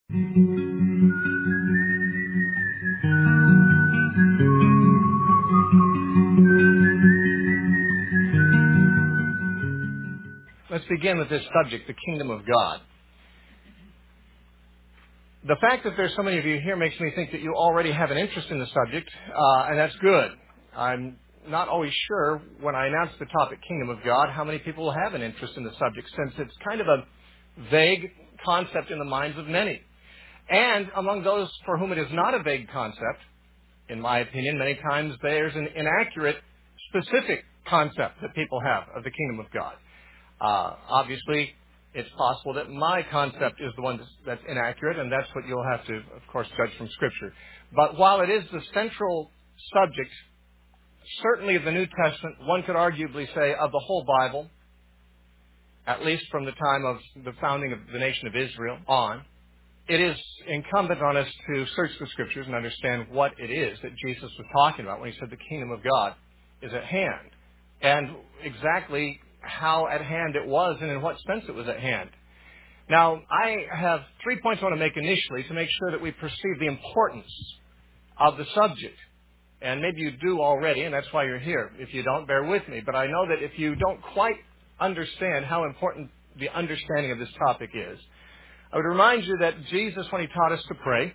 Let's begin with this subject, the kingdom of God. The fact that there's so many of you here makes me think that you already have an interest in the subject, and that's good. I'm not always sure when I announce the topic, kingdom of God, how many people will have an interest in the subject, since it's kind of a vague concept in the minds of many. And among those for whom it is not a vague concept, in my opinion, many times there's an inaccurate, specific concept that people have of the kingdom of God. Obviously, it's possible that my concept is the one that's inaccurate, and that's what you'll have to, of course, judge from Scripture. But while it is the central subject, certainly of the New Testament, one could arguably say of the whole Bible, at least from the time of the founding of the nation of Israel on, it is incumbent on us to search the Scriptures and understand what it is that Jesus was talking about when he said the kingdom of God is at hand, and exactly how at hand it was and in what sense it was at hand. Now, I have 3 points I want to make initially to make sure that we perceive the importance of the subject. And maybe you do already, and that's why you're here. If you don't, bear with me. But I know that if you don't quite understand how important the understanding of this topic is, I would remind you that Jesus, when he taught us to pray,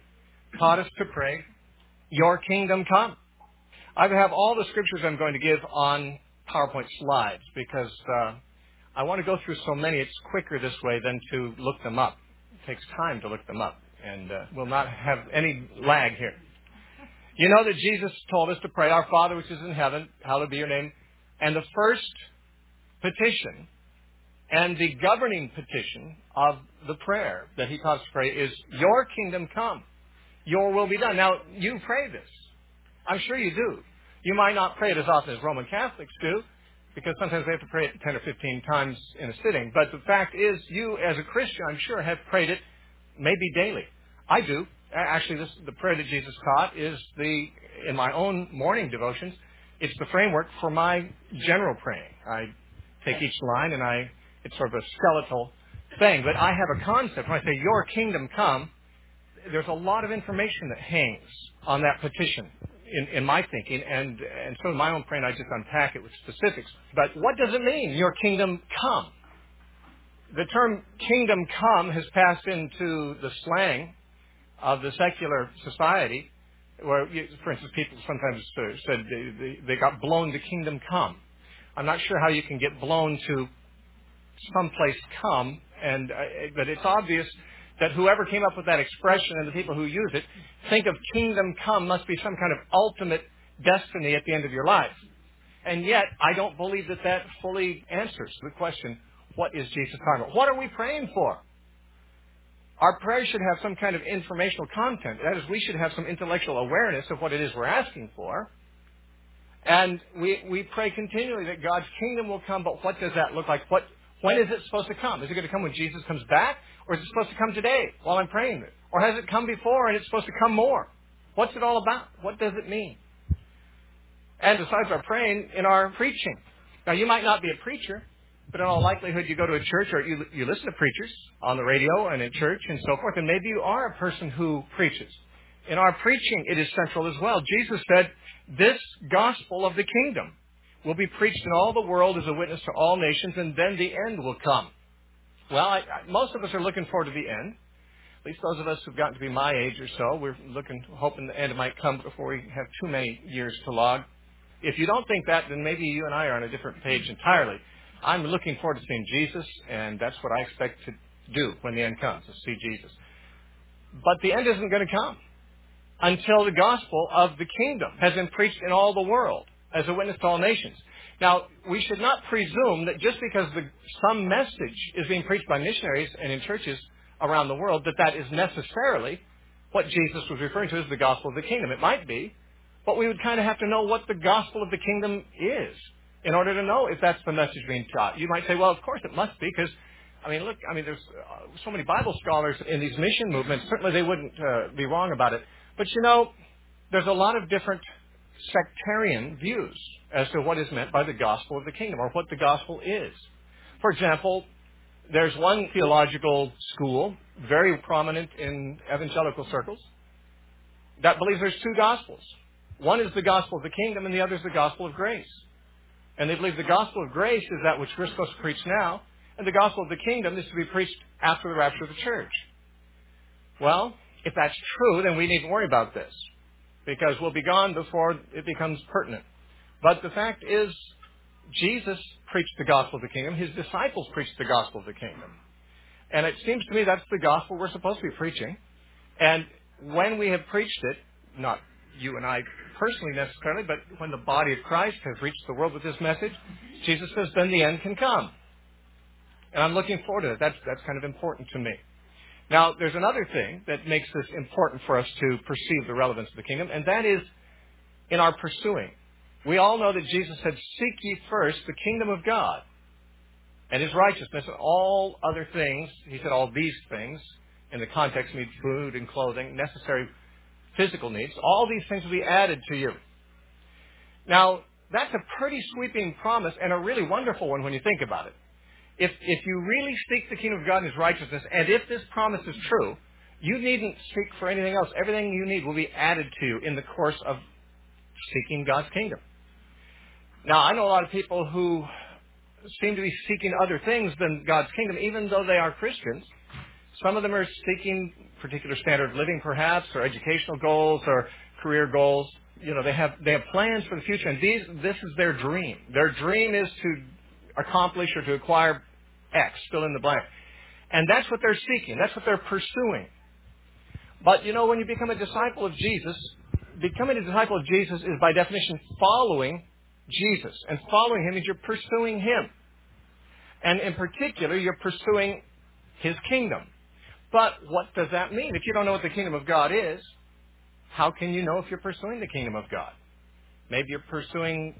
your kingdom come. I have all the scriptures I'm going to give on PowerPoint slides because I want to go through so many. It's quicker this way than to look them up. It takes time to look them up, and we'll not have any lag here. You know that Jesus told us to pray, Our Father which is in heaven, hallowed be your name. And the first petition and the governing petition of the prayer that he taught us to pray is, Your kingdom come, your will be done. Now, you pray this. I'm sure you do. You might not pray it as often as Roman Catholics do, because sometimes they have to pray it 10 or 15 times in a sitting. But the fact is, you as a Christian, I'm sure, have prayed it maybe daily. I do. Actually, the prayer that Jesus taught is in my own morning devotions, it's the framework for my general praying. I take each line and it's sort of a skeletal thing. But I have a concept. When I say, Your kingdom come, there's a lot of information that hangs on that petition in my thinking, and so in my own praying I just unpack it with specifics. But what does it mean, Your kingdom come? The term kingdom come has passed into the slang of the secular society, where, for instance, people sometimes said they got blown to kingdom come. I'm not sure how you can get blown to someplace come, but it's obvious that whoever came up with that expression and the people who use it think of kingdom come must be some kind of ultimate destiny at the end of your life. And yet, I don't believe that fully answers the question, what is Jesus talking about? What are we praying for? Our prayer should have some kind of informational content. That is, we should have some intellectual awareness of what it is we're asking for. And we pray continually that God's kingdom will come, but what does that look like? When is it supposed to come? Is it going to come when Jesus comes back? Or is it supposed to come today while I'm praying it? Or has it come before and it's supposed to come more? What's it all about? What does it mean? And besides our praying, in our preaching. Now, you might not be a preacher, but in all likelihood you go to a church or you listen to preachers on the radio and in church and so forth, and maybe you are a person who preaches. In our preaching, it is central as well. Jesus said, This gospel of the kingdom will be preached in all the world as a witness to all nations, and then the end will come. Well, most of us are looking forward to the end. At least those of us who've gotten to be my age or so, we're hoping the end might come before we have too many years to log. If you don't think that, then maybe you and I are on a different page entirely. I'm looking forward to seeing Jesus, and that's what I expect to do when the end comes, to see Jesus. But the end isn't going to come until the gospel of the kingdom has been preached in all the world as a witness to all nations. Now, we should not presume that just because some message is being preached by missionaries and in churches around the world, that is necessarily what Jesus was referring to as the gospel of the kingdom. It might be, but we would kind of have to know what the gospel of the kingdom is in order to know if that's the message being taught. You might say, well, of course it must be, because, there's so many Bible scholars in these mission movements. Certainly they wouldn't be wrong about it. But, there's a lot of different sectarian views as to what is meant by the gospel of the kingdom, or what the gospel is. For example, There's one theological school, very prominent in evangelical circles, that believes there's two gospels. One is the gospel of the kingdom, and the other is the gospel of grace. And they believe the gospel of grace is that which we're supposed to preach now, and the gospel of the kingdom is to be preached after the rapture of the church. Well, if that's true, then we needn't worry about this, because we'll be gone before it becomes pertinent. But the fact is, Jesus preached the gospel of the kingdom. His disciples preached the gospel of the kingdom. And it seems to me that's the gospel we're supposed to be preaching. And when we have preached it, not you and I personally necessarily, but when the body of Christ has reached the world with this message, Jesus says, then the end can come. And I'm looking forward to it. That's kind of important to me. Now, there's another thing that makes this important for us to perceive the relevance of the kingdom, and that is in our pursuing. We all know that Jesus said, seek ye first the kingdom of God and His righteousness, and all other things. He said all these things, in the context, need food and clothing, necessary physical needs. All these things will be added to you. Now, that's a pretty sweeping promise and a really wonderful one when you think about it. If you really seek the kingdom of God and His righteousness, and if this promise is true, you needn't seek for anything else. Everything you need will be added to you in the course of seeking God's kingdom. Now, I know a lot of people who seem to be seeking other things than God's kingdom, even though they are Christians. Some of them are seeking particular standard of living, perhaps, or educational goals, or career goals. You know, they have plans for the future, and this is their dream. Their dream is to accomplish or to acquire X, fill in the blank. And that's what they're seeking. That's what they're pursuing. But, you know, when you become a disciple of Jesus, becoming a disciple of Jesus is by definition following Jesus. And following Him means you're pursuing Him. And in particular, you're pursuing His kingdom. But what does that mean? If you don't know what the kingdom of God is, how can you know if you're pursuing the kingdom of God? Maybe you're pursuing,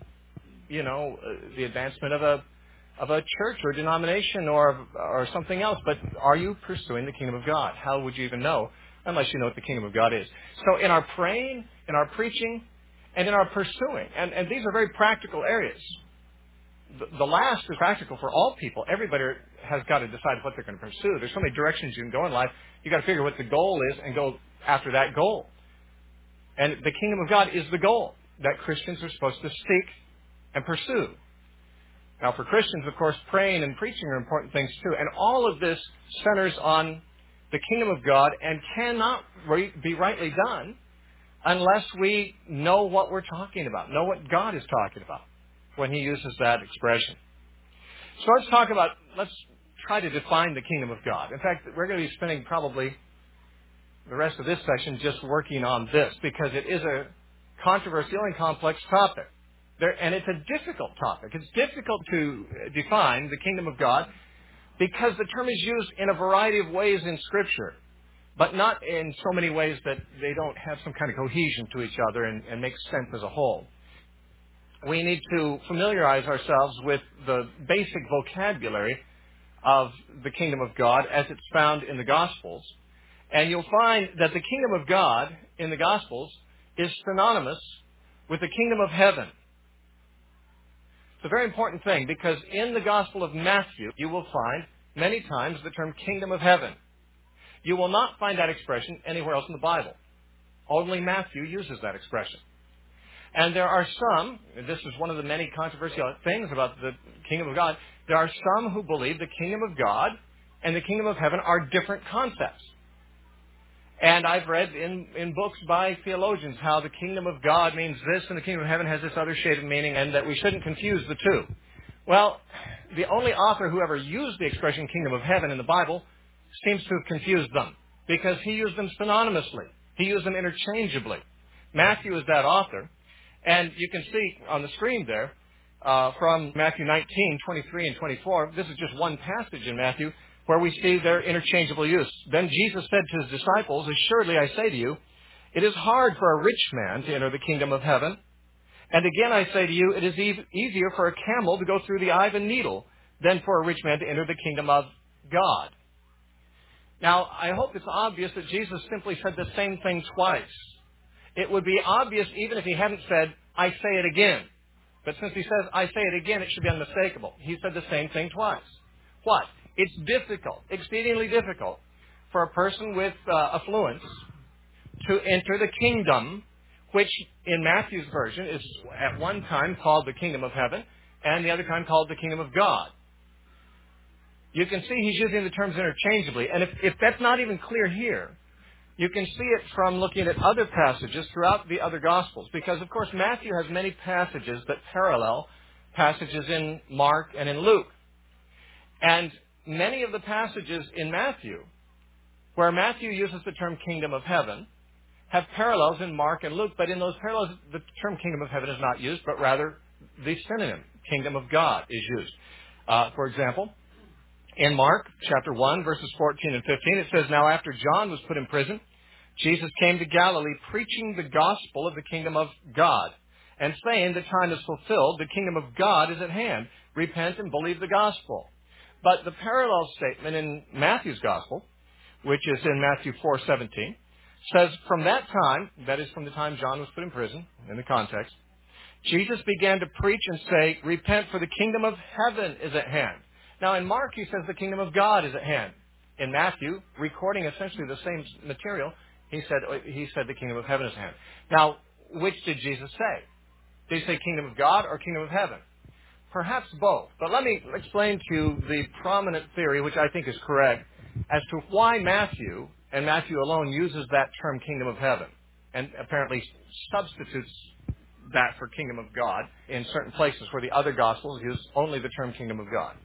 the advancement of a church or denomination or something else. But are you pursuing the kingdom of God? How would you even know unless you know what the kingdom of God is? So in our praying, in our preaching, and in our pursuing, and these are very practical areas. The last is practical for all people. Everybody has got to decide what they're going to pursue. There's so many directions you can go in life. You've got to figure what the goal is and go after that goal. And the kingdom of God is the goal that Christians are supposed to seek and pursue. Now, for Christians, of course, praying and preaching are important things too. And all of this centers on the kingdom of God and cannot be rightly done unless we know what we're talking about, know what God is talking about when He uses that expression. So let's try to define the kingdom of God. In fact, we're going to be spending probably the rest of this session just working on this because it is a controversial and complex topic. And it's a difficult topic. It's difficult to define the kingdom of God because the term is used in a variety of ways in Scripture, but not in so many ways that they don't have some kind of cohesion to each other and make sense as a whole. We need to familiarize ourselves with the basic vocabulary of the kingdom of God as it's found in the Gospels. And you'll find that the kingdom of God in the Gospels is synonymous with the kingdom of heaven. It's a very important thing because in the Gospel of Matthew, you will find many times the term kingdom of heaven. You will not find that expression anywhere else in the Bible. Only Matthew uses that expression. And there are some, this is one of the many controversial things about the kingdom of God, there are some who believe the kingdom of God and the kingdom of heaven are different concepts. And I've read in books by theologians how the kingdom of God means this and the kingdom of heaven has this other shade of meaning and that we shouldn't confuse the two. Well, the only author who ever used the expression kingdom of heaven in the Bible seems to have confused them because he used them synonymously. He used them interchangeably. Matthew is that author. And you can see on the screen there from Matthew 19, 23 and 24, this is just one passage in Matthew where we see their interchangeable use. Then Jesus said to His disciples, assuredly I say to you, it is hard for a rich man to enter the kingdom of heaven. And again I say to you, it is easier for a camel to go through the eye of a needle than for a rich man to enter the kingdom of God. Now, I hope it's obvious that Jesus simply said the same thing twice. It would be obvious even if He hadn't said, I say it again. But since He says, I say it again, it should be unmistakable. He said the same thing twice. What? It's difficult, exceedingly difficult, for a person with affluence to enter the kingdom, which in Matthew's version is at one time called the kingdom of heaven and the other time called the kingdom of God. You can see he's using the terms interchangeably. And if that's not even clear here, you can see it from looking at other passages throughout the other Gospels. Because, of course, Matthew has many passages that parallel passages in Mark and in Luke. And many of the passages in Matthew, where Matthew uses the term kingdom of heaven, have parallels in Mark and Luke. But in those parallels, the term kingdom of heaven is not used, but rather the synonym, kingdom of God, is used. For example, in Mark chapter 1, verses 14 and 15, it says, "Now after John was put in prison, Jesus came to Galilee preaching the gospel of the kingdom of God, and saying, the time is fulfilled, the kingdom of God is at hand. Repent and believe the gospel." But the parallel statement in Matthew's gospel, which is in Matthew 4:17, says, "From that time," that is from the time John was put in prison, in the context, "Jesus began to preach and say, repent, for the kingdom of heaven is at hand." Now, in Mark, he says the kingdom of God is at hand. In Matthew, recording essentially the same material, he said the kingdom of heaven is at hand. Now, which did Jesus say? Did he say kingdom of God or kingdom of heaven? Perhaps both. But let me explain to you the prominent theory, which I think is correct, as to why Matthew, and Matthew alone, uses that term kingdom of heaven, and apparently substitutes that for kingdom of God in certain places where the other Gospels use only the term kingdom of God.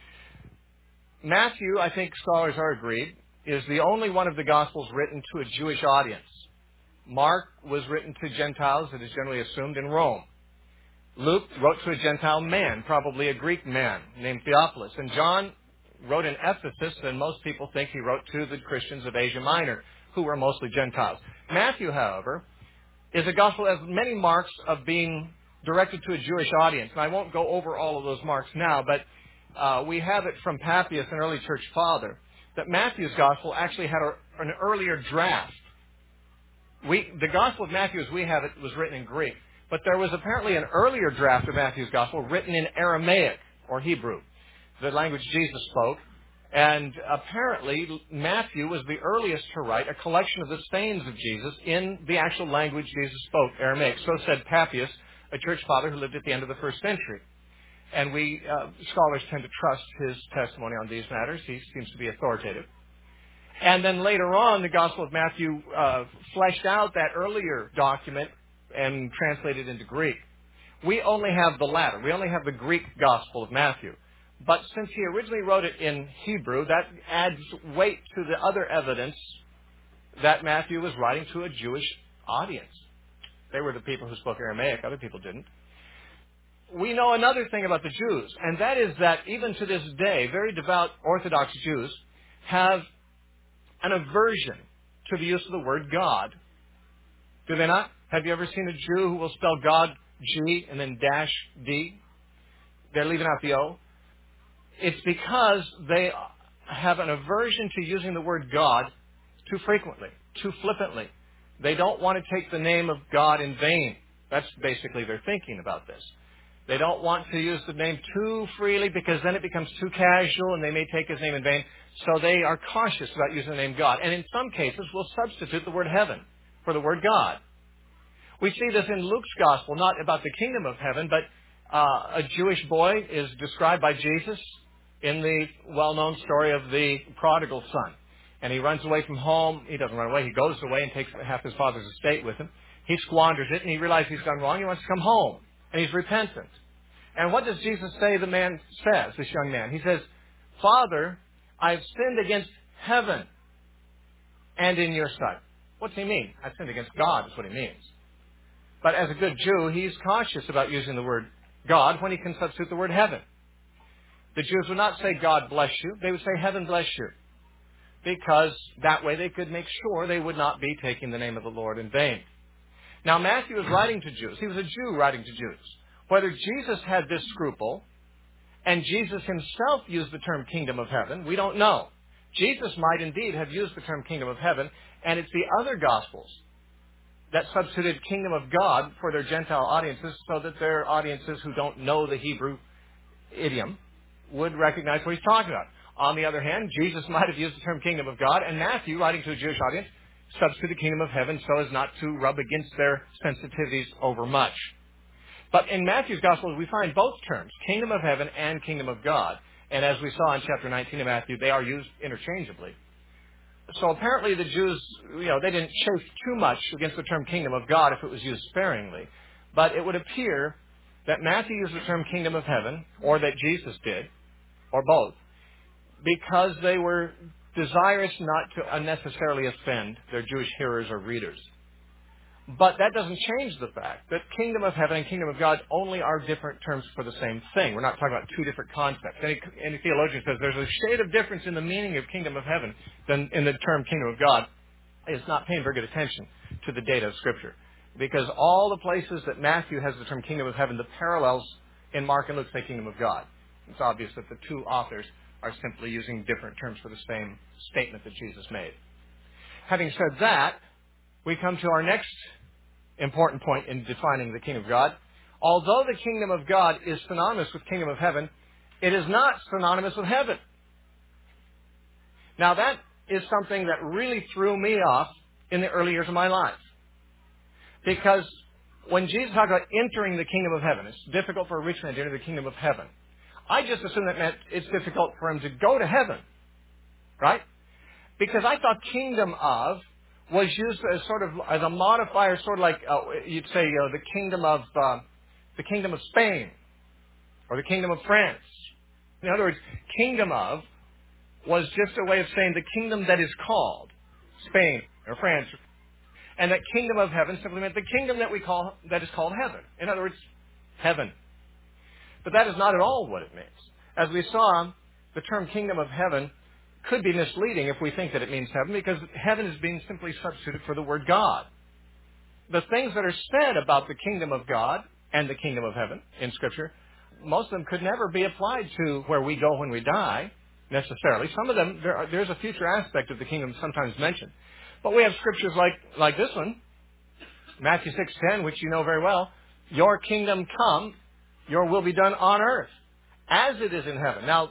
Matthew, I think scholars are agreed, is the only one of the Gospels written to a Jewish audience. Mark was written to Gentiles, it is generally assumed, in Rome. Luke wrote to a Gentile man, probably a Greek man, named Theophilus. And John wrote in Ephesus, and most people think he wrote to the Christians of Asia Minor, who were mostly Gentiles. Matthew, however, is a gospel that has many marks of being directed to a Jewish audience. And I won't go over all of those marks now, but we have it from Papias, an early church father, that Matthew's gospel actually had an earlier draft. The Gospel of Matthew, as we have it, was written in Greek. But there was apparently an earlier draft of Matthew's Gospel written in Aramaic, or Hebrew, the language Jesus spoke. And apparently, Matthew was the earliest to write a collection of the sayings of Jesus in the actual language Jesus spoke, Aramaic. So said Papias, a church father who lived at the end of the first century. And scholars tend to trust his testimony on these matters. He seems to be authoritative. And then later on, the Gospel of Matthew fleshed out that earlier document and translated into Greek. We only have the latter. We only have the Greek Gospel of Matthew. But since he originally wrote it in Hebrew, that adds weight to the other evidence that Matthew was writing to a Jewish audience. They were the people who spoke Aramaic. Other people didn't. We know another thing about the Jews, and that is that even to this day, very devout Orthodox Jews have an aversion to the use of the word God. Do they not? Have you ever seen a Jew who will spell God G and then dash D? They're leaving out the O. It's because they have an aversion to using the word God too frequently, too flippantly. They don't want to take the name of God in vain. That's basically their thinking about this. They don't want to use the name too freely because then it becomes too casual and they may take his name in vain. So they are cautious about using the name God. And in some cases will substitute the word heaven for the word God. We see this in Luke's gospel, not about the kingdom of heaven, but a Jewish boy is described by Jesus in the well-known story of the prodigal son. And he runs away from home. He doesn't run away. He goes away and takes half his father's estate with him. He squanders it and he realizes he's done wrong. He wants to come home. And he's repentant. And what does Jesus say the man says, this young man? He says, "Father, I've sinned against heaven and in your sight." What's he mean? I've sinned against God is what he means. But as a good Jew, he's cautious about using the word God when he can substitute the word heaven. The Jews would not say God bless you. They would say heaven bless you. Because that way they could make sure they would not be taking the name of the Lord in vain. Now, Matthew is writing to Jews. He was a Jew writing to Jews. Whether Jesus had this scruple and Jesus himself used the term kingdom of heaven, we don't know. Jesus might indeed have used the term kingdom of heaven, and it's the other Gospels that substituted kingdom of God for their Gentile audiences so that their audiences who don't know the Hebrew idiom would recognize what he's talking about. On the other hand, Jesus might have used the term kingdom of God, and Matthew, writing to a Jewish audience, substituted kingdom of heaven so as not to rub against their sensitivities over much. But in Matthew's gospel, we find both terms, kingdom of heaven and kingdom of God. And as we saw in chapter 19 of Matthew, they are used interchangeably. So apparently the Jews, they didn't chafe too much against the term kingdom of God if it was used sparingly. But it would appear that Matthew used the term kingdom of heaven, or that Jesus did, or both, because they were desirous not to unnecessarily offend their Jewish hearers or readers. But that doesn't change the fact that kingdom of heaven and kingdom of God only are different terms for the same thing. We're not talking about two different concepts. Any theologian says there's a shade of difference in the meaning of kingdom of heaven than in the term kingdom of God is not paying very good attention to the data of Scripture. Because all the places that Matthew has the term kingdom of heaven, the parallels in Mark and Luke say kingdom of God. It's obvious that the two authors are simply using different terms for the same statement that Jesus made. Having said that, we come to our next important point in defining the kingdom of God. Although the kingdom of God is synonymous with kingdom of heaven, it is not synonymous with heaven. Now that is something that really threw me off in the early years of my life. Because when Jesus talked about entering the kingdom of heaven, it's difficult for a rich man to enter the kingdom of heaven. I just assumed that meant it's difficult for him to go to heaven. Right? Because I thought kingdom of was used as sort of as a modifier, sort of like you'd say the kingdom of Spain or the kingdom of France. In other words, kingdom of was just a way of saying the kingdom that is called Spain or France, and that kingdom of heaven simply meant the kingdom that is called heaven. In other words, heaven. But that is not at all what it means. As we saw, the term kingdom of heaven could be misleading if we think that it means heaven, because heaven is being simply substituted for the word God. The things that are said about the kingdom of God and the kingdom of heaven in Scripture, most of them could never be applied to where we go when we die, necessarily. Some of them, there's a future aspect of the kingdom sometimes mentioned. But we have Scriptures like this one, Matthew 6:10, which you know very well. Your kingdom come, your will be done on earth, as it is in heaven. Now,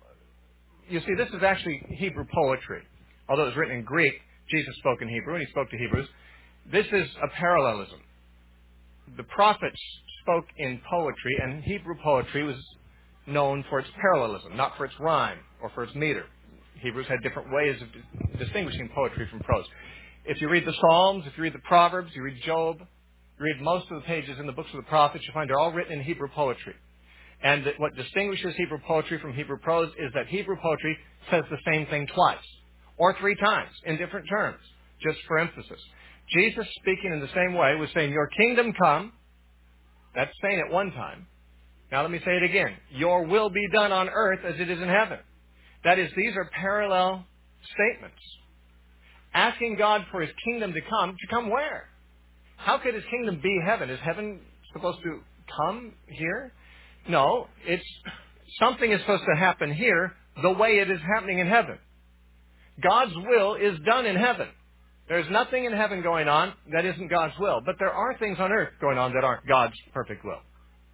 you see, this is actually Hebrew poetry. Although it was written in Greek, Jesus spoke in Hebrew, and he spoke to Hebrews. This is a parallelism. The prophets spoke in poetry, and Hebrew poetry was known for its parallelism, not for its rhyme or for its meter. Hebrews had different ways of distinguishing poetry from prose. If you read the Psalms, if you read the Proverbs, you read Job, you read most of the pages in the books of the prophets, you'll find they're all written in Hebrew poetry. And that what distinguishes Hebrew poetry from Hebrew prose is that Hebrew poetry says the same thing twice or three times in different terms, just for emphasis. Jesus, speaking in the same way, was saying, your kingdom come. That's saying it one time. Now let me say it again. Your will be done on earth as it is in heaven. That is, these are parallel statements. Asking God for His kingdom to come where? How could His kingdom be heaven? Is heaven supposed to come here? No, something is supposed to happen here the way it is happening in heaven. God's will is done in heaven. There's nothing in heaven going on that isn't God's will, but there are things on earth going on that aren't God's perfect will.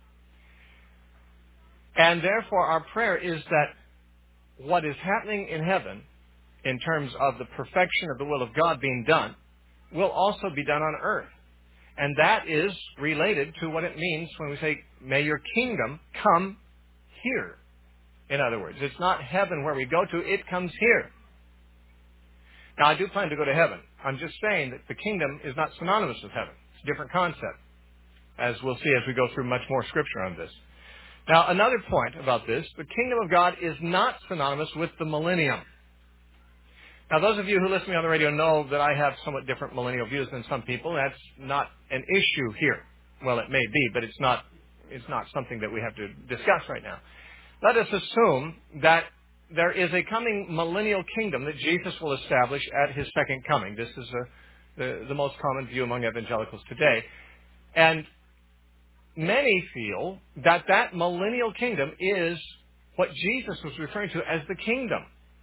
And therefore our prayer is that what is happening in heaven, in terms of the perfection of the will of God being done, will also be done on earth. And that is related to what it means when we say, may your kingdom come here. In other words, it's not heaven where we go to, it comes here. Now, I do plan to go to heaven. I'm just saying that the kingdom is not synonymous with heaven. It's a different concept, as we'll see as we go through much more Scripture on this. Now, another point about this, the kingdom of God is not synonymous with the millennium. Now, those of you who listen to me on the radio know that I have somewhat different millennial views than some people. That's not an issue here. Well, it may be, but it's not something that we have to discuss right now. Let us assume that there is a coming millennial kingdom that Jesus will establish at His second coming. This is the most common view among evangelicals today. And many feel that that millennial kingdom is what Jesus was referring to as the kingdom.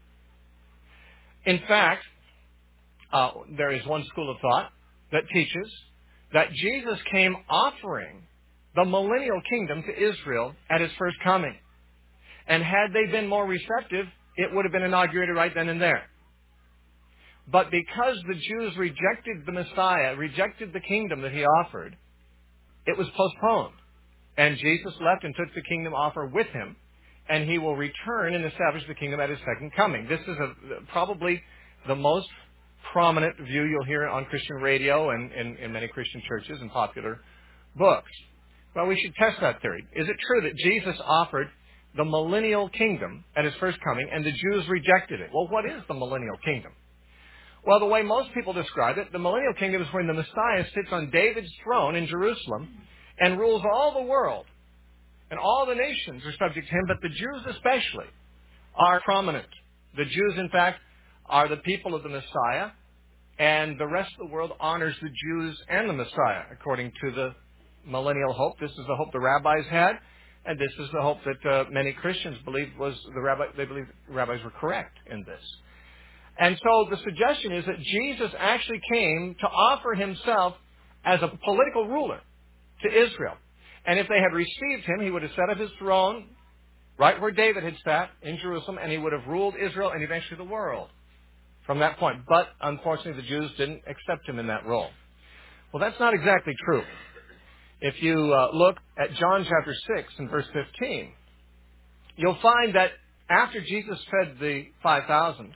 In fact, there is one school of thought that teaches that Jesus came offering the millennial kingdom to Israel at His first coming. And had they been more receptive, it would have been inaugurated right then and there. But because the Jews rejected the Messiah, rejected the kingdom that he offered, it was postponed. And Jesus left and took the kingdom offer with him, and he will return and establish the kingdom at his second coming. This is probably the most prominent view you'll hear on Christian radio and in many Christian churches and popular books. Well, we should test that theory. Is it true that Jesus offered the millennial kingdom at his first coming, and the Jews rejected it? Well, what is the millennial kingdom? Well, the way most people describe it, the millennial kingdom is when the Messiah sits on David's throne in Jerusalem and rules all the world. And all the nations are subject to him, but the Jews especially are prominent. The Jews, in fact, are the people of the Messiah, and the rest of the world honors the Jews and the Messiah, according to the millennial hope. This is the hope the rabbis had, and this is the hope that many Christians believed they believed the rabbis were correct in this. And so the suggestion is that Jesus actually came to offer himself as a political ruler to Israel. And if they had received him, he would have set up his throne right where David had sat in Jerusalem, and he would have ruled Israel and eventually the world from that point. But unfortunately, the Jews didn't accept him in that role. Well, that's not exactly true. If you look at John chapter 6 and verse 15, you'll find that after Jesus fed the 5,000,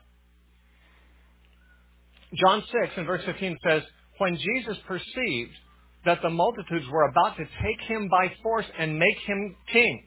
John 6 and verse 15 says, when Jesus perceived that the multitudes were about to take him by force and make him king,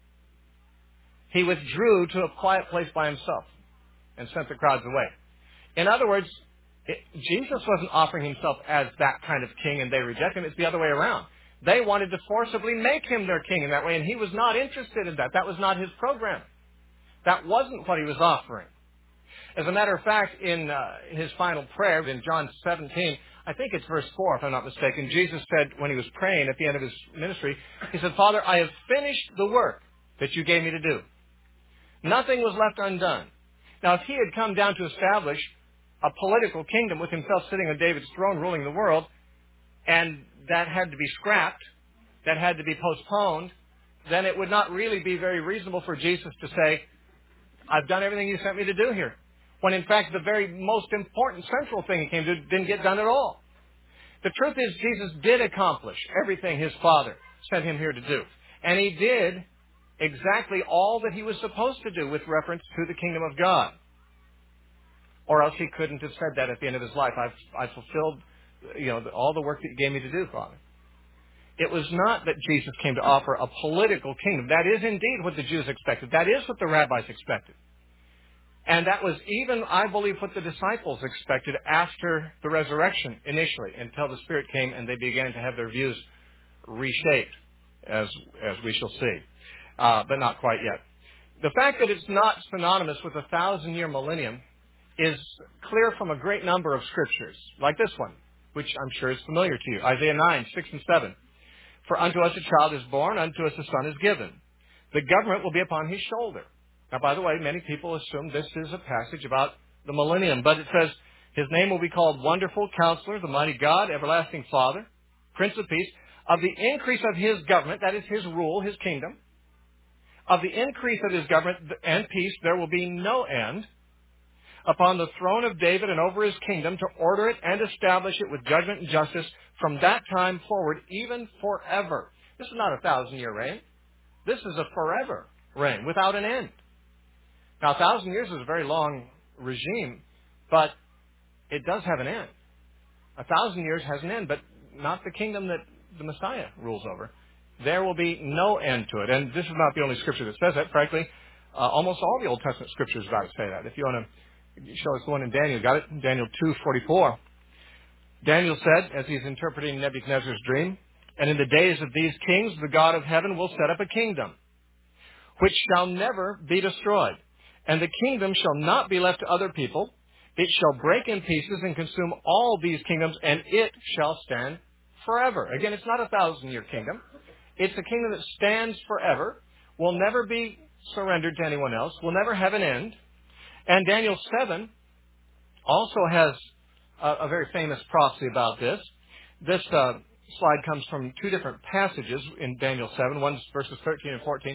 he withdrew to a quiet place by himself and sent the crowds away. In other words, Jesus wasn't offering himself as that kind of king and they rejected him. It's the other way around. They wanted to forcibly make him their king in that way, and he was not interested in that. That was not his program. That wasn't what he was offering. As a matter of fact, in his final prayer in John 17, I think it's verse 4, if I'm not mistaken, Jesus said when he was praying at the end of his ministry, he said, Father, I have finished the work that you gave me to do. Nothing was left undone. Now, if he had come down to establish a political kingdom with himself sitting on David's throne ruling the world, and that had to be scrapped, that had to be postponed, then it would not really be very reasonable for Jesus to say, I've done everything you sent me to do here. When in fact the very most important central thing he came to do didn't get done at all. The truth is Jesus did accomplish everything his Father sent him here to do. And he did exactly all that he was supposed to do with reference to the kingdom of God. Or else he couldn't have said that at the end of his life. I've fulfilled all the work that you gave me to do, Father. It was not that Jesus came to offer a political kingdom. That is indeed what the Jews expected. That is what the rabbis expected. And that was even, I believe, what the disciples expected after the resurrection initially, until the Spirit came and they began to have their views reshaped, as we shall see. But not quite yet. The fact that it's not synonymous with a 1,000-year millennium is clear from a great number of scriptures, like this one, which I'm sure is familiar to you. Isaiah 9, 6 and 7. For unto us a child is born, unto us a son is given. The government will be upon his shoulder. Now, by the way, many people assume this is a passage about the millennium, but it says, his name will be called Wonderful Counselor, the Mighty God, Everlasting Father, Prince of Peace. Of the increase of his government, that is his rule, his kingdom, of the increase of his government and peace, there will be no end upon the throne of David and over his kingdom, to order it and establish it with judgment and justice from that time forward, even forever. This is not a 1,000-year reign. This is a forever reign without an end. Now, 1,000 years is a very long regime, but it does have an end. 1,000 years has an end, but not the kingdom that the Messiah rules over. There will be no end to it. And this is not the only scripture that says that. Frankly, almost all the Old Testament scriptures about to say that. If you want to show us the one in Daniel, got it? Daniel 2:44. Daniel said, as he's interpreting Nebuchadnezzar's dream, and in the days of these kings, the God of heaven will set up a kingdom, which shall never be destroyed. And the kingdom shall not be left to other people. It shall break in pieces and consume all these kingdoms, and it shall stand forever. Again, it's not a 1,000-year kingdom. It's a kingdom that stands forever, will never be surrendered to anyone else, will never have an end. And Daniel 7 also has a very famous prophecy about this. This slide comes from two different passages in Daniel 7. One's verses 13 and 14,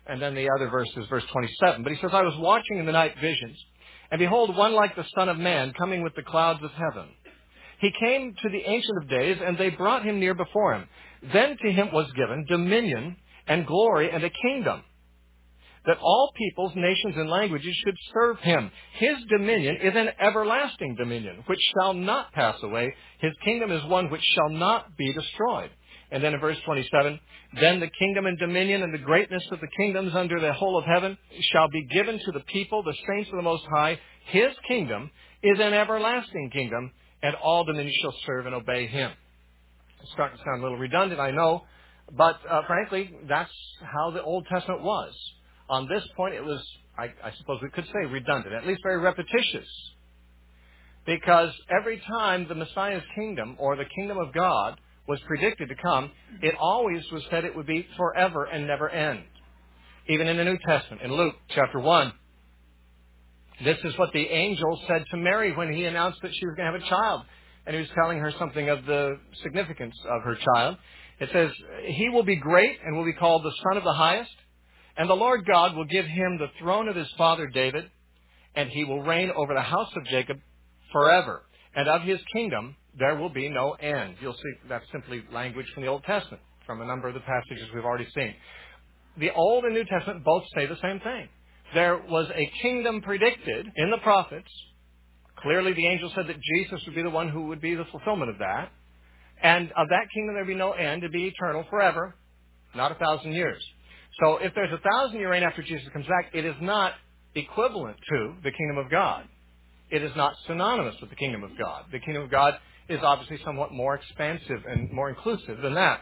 And then the other verse is verse 27. But he says, I was watching in the night visions, and behold, one like the Son of Man coming with the clouds of heaven. He came to the Ancient of Days, and they brought him near before him. Then to him was given dominion and glory and a kingdom, that all peoples, nations, and languages should serve him. His dominion is an everlasting dominion, which shall not pass away. His kingdom is one which shall not be destroyed. And then in verse 27, then the kingdom and dominion and the greatness of the kingdoms under the whole of heaven shall be given to the people, the saints of the Most High. His kingdom is an everlasting kingdom, and all dominions shall serve and obey him. It's starting to sound a little redundant, I know, but frankly, that's how the Old Testament was. On this point, it was, I suppose we could say, redundant, at least very repetitious. Because every time the Messiah's kingdom, or the kingdom of God, was predicted to come, it always was said it would be forever and never end. Even in the New Testament, in Luke chapter 1, this is what the angel said to Mary when he announced that she was going to have a child. And he was telling her something of the significance of her child. It says, he will be great and will be called the Son of the Highest. And the Lord God will give him the throne of his father David, and he will reign over the house of Jacob forever. And of his kingdom there will be no end. You'll see that's simply language from the Old Testament, from a number of the passages we've already seen. The Old and New Testament both say the same thing. There was a kingdom predicted in the prophets. Clearly the angel said that Jesus would be the one who would be the fulfillment of that. And of that kingdom there would be no end. It would be eternal forever, not 1,000 years. So if there's a 1,000-year reign after Jesus comes back, it is not equivalent to the kingdom of God. It is not synonymous with the kingdom of God. The kingdom of God is obviously somewhat more expansive and more inclusive than that.